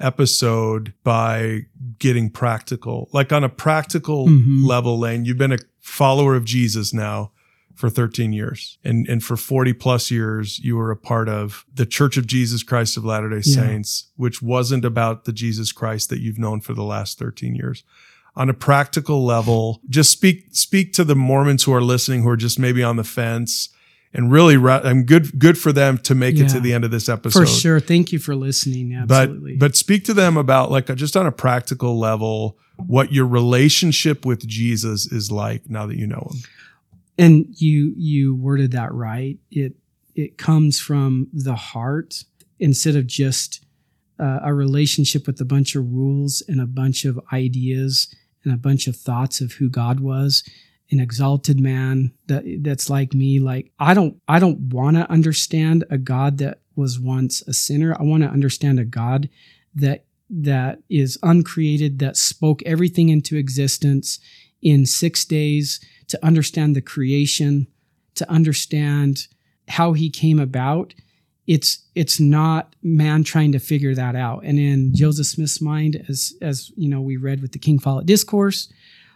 [SPEAKER 2] episode by getting practical. Like on a practical mm-hmm. level, Lane, you've been a follower of Jesus now for thirteen years. And, and for forty plus years, you were a part of the Church of Jesus Christ of Latter-day yeah. Saints, which wasn't about the Jesus Christ that you've known for the last thirteen years. On a practical level, just speak, speak to the Mormons who are listening, who are just maybe on the fence. And really, I'm good. Good for them to make yeah, it to the end of this episode.
[SPEAKER 3] For sure. Thank you for listening. Absolutely.
[SPEAKER 2] But but speak to them about, like, just on a practical level, what your relationship with Jesus is like now that you know him.
[SPEAKER 3] And you you worded that right. It it comes from the heart instead of just uh, a relationship with a bunch of rules and a bunch of ideas and a bunch of thoughts of who God was. An exalted man that that's like me. Like I don't I don't want to understand a God that was once a sinner. I want to understand a God that that is uncreated, that spoke everything into existence in six days, to understand the creation, to understand how he came about. It's it's not man trying to figure that out. And in Joseph Smith's mind, as as you know, we read with the King Follett Discourse,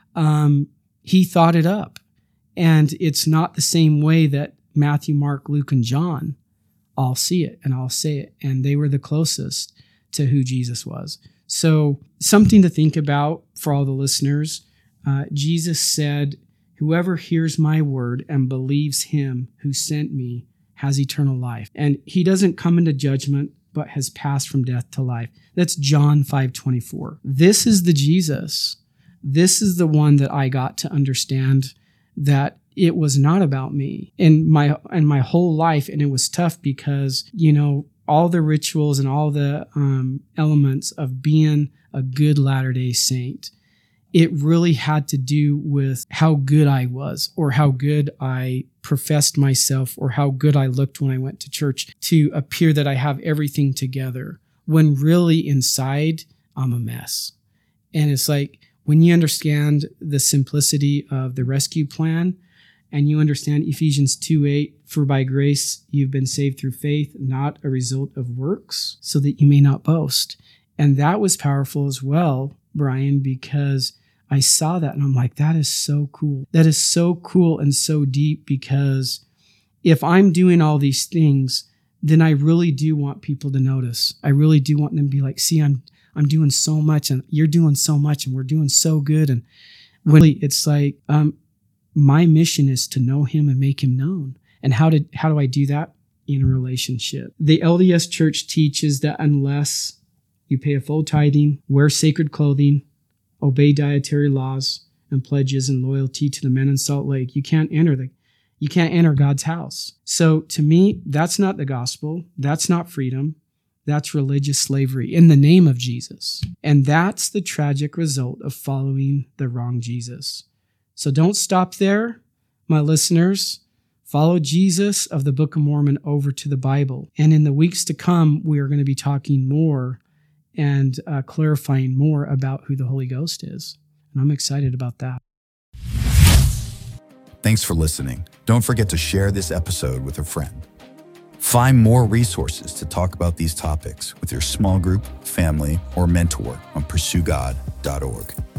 [SPEAKER 3] um, he thought it up. And it's not the same way that Matthew, Mark, Luke, and John all see it and all say it. And they were the closest to who Jesus was. So something to think about for all the listeners. Uh, Jesus said, whoever hears my word and believes him who sent me has eternal life. And he doesn't come into judgment, but has passed from death to life. That's John five twenty-four. This is the Jesus. This is the one that I got to understand that it was not about me in my in my whole life. And it was tough because, you know, all the rituals and all the um, elements of being a good Latter-day Saint, it really had to do with how good I was or how good I professed myself or how good I looked when I went to church to appear that I have everything together, when really inside I'm a mess. And it's like, when you understand the simplicity of the rescue plan and you understand Ephesians two eight, for by grace you've been saved through faith, not a result of works, so that you may not boast. And that was powerful as well, Brian, because I saw that and I'm like, that is so cool. That is so cool and so deep, because if I'm doing all these things, then I really do want people to notice. I really do want them to be like, see, I'm I'm doing so much and you're doing so much and we're doing so good. And really, it's like, um, my mission is to know him and make him known. And how did how do I do that? In a relationship. The L D S Church teaches that unless you pay a full tithing, wear sacred clothing, obey dietary laws and pledges and loyalty to the men in Salt Lake, you can't enter the you can't enter God's house. So to me, that's not the gospel. That's not freedom. That's religious slavery in the name of Jesus. And that's the tragic result of following the wrong Jesus. So don't stop there, my listeners. Follow Jesus of the Book of Mormon over to the Bible. And in the weeks to come, we are going to be talking more and uh, clarifying more about who the Holy Ghost is. And I'm excited about that.
[SPEAKER 1] Thanks for listening. Don't forget to share this episode with a friend. Find more resources to talk about these topics with your small group, family, or mentor on pursue god dot org.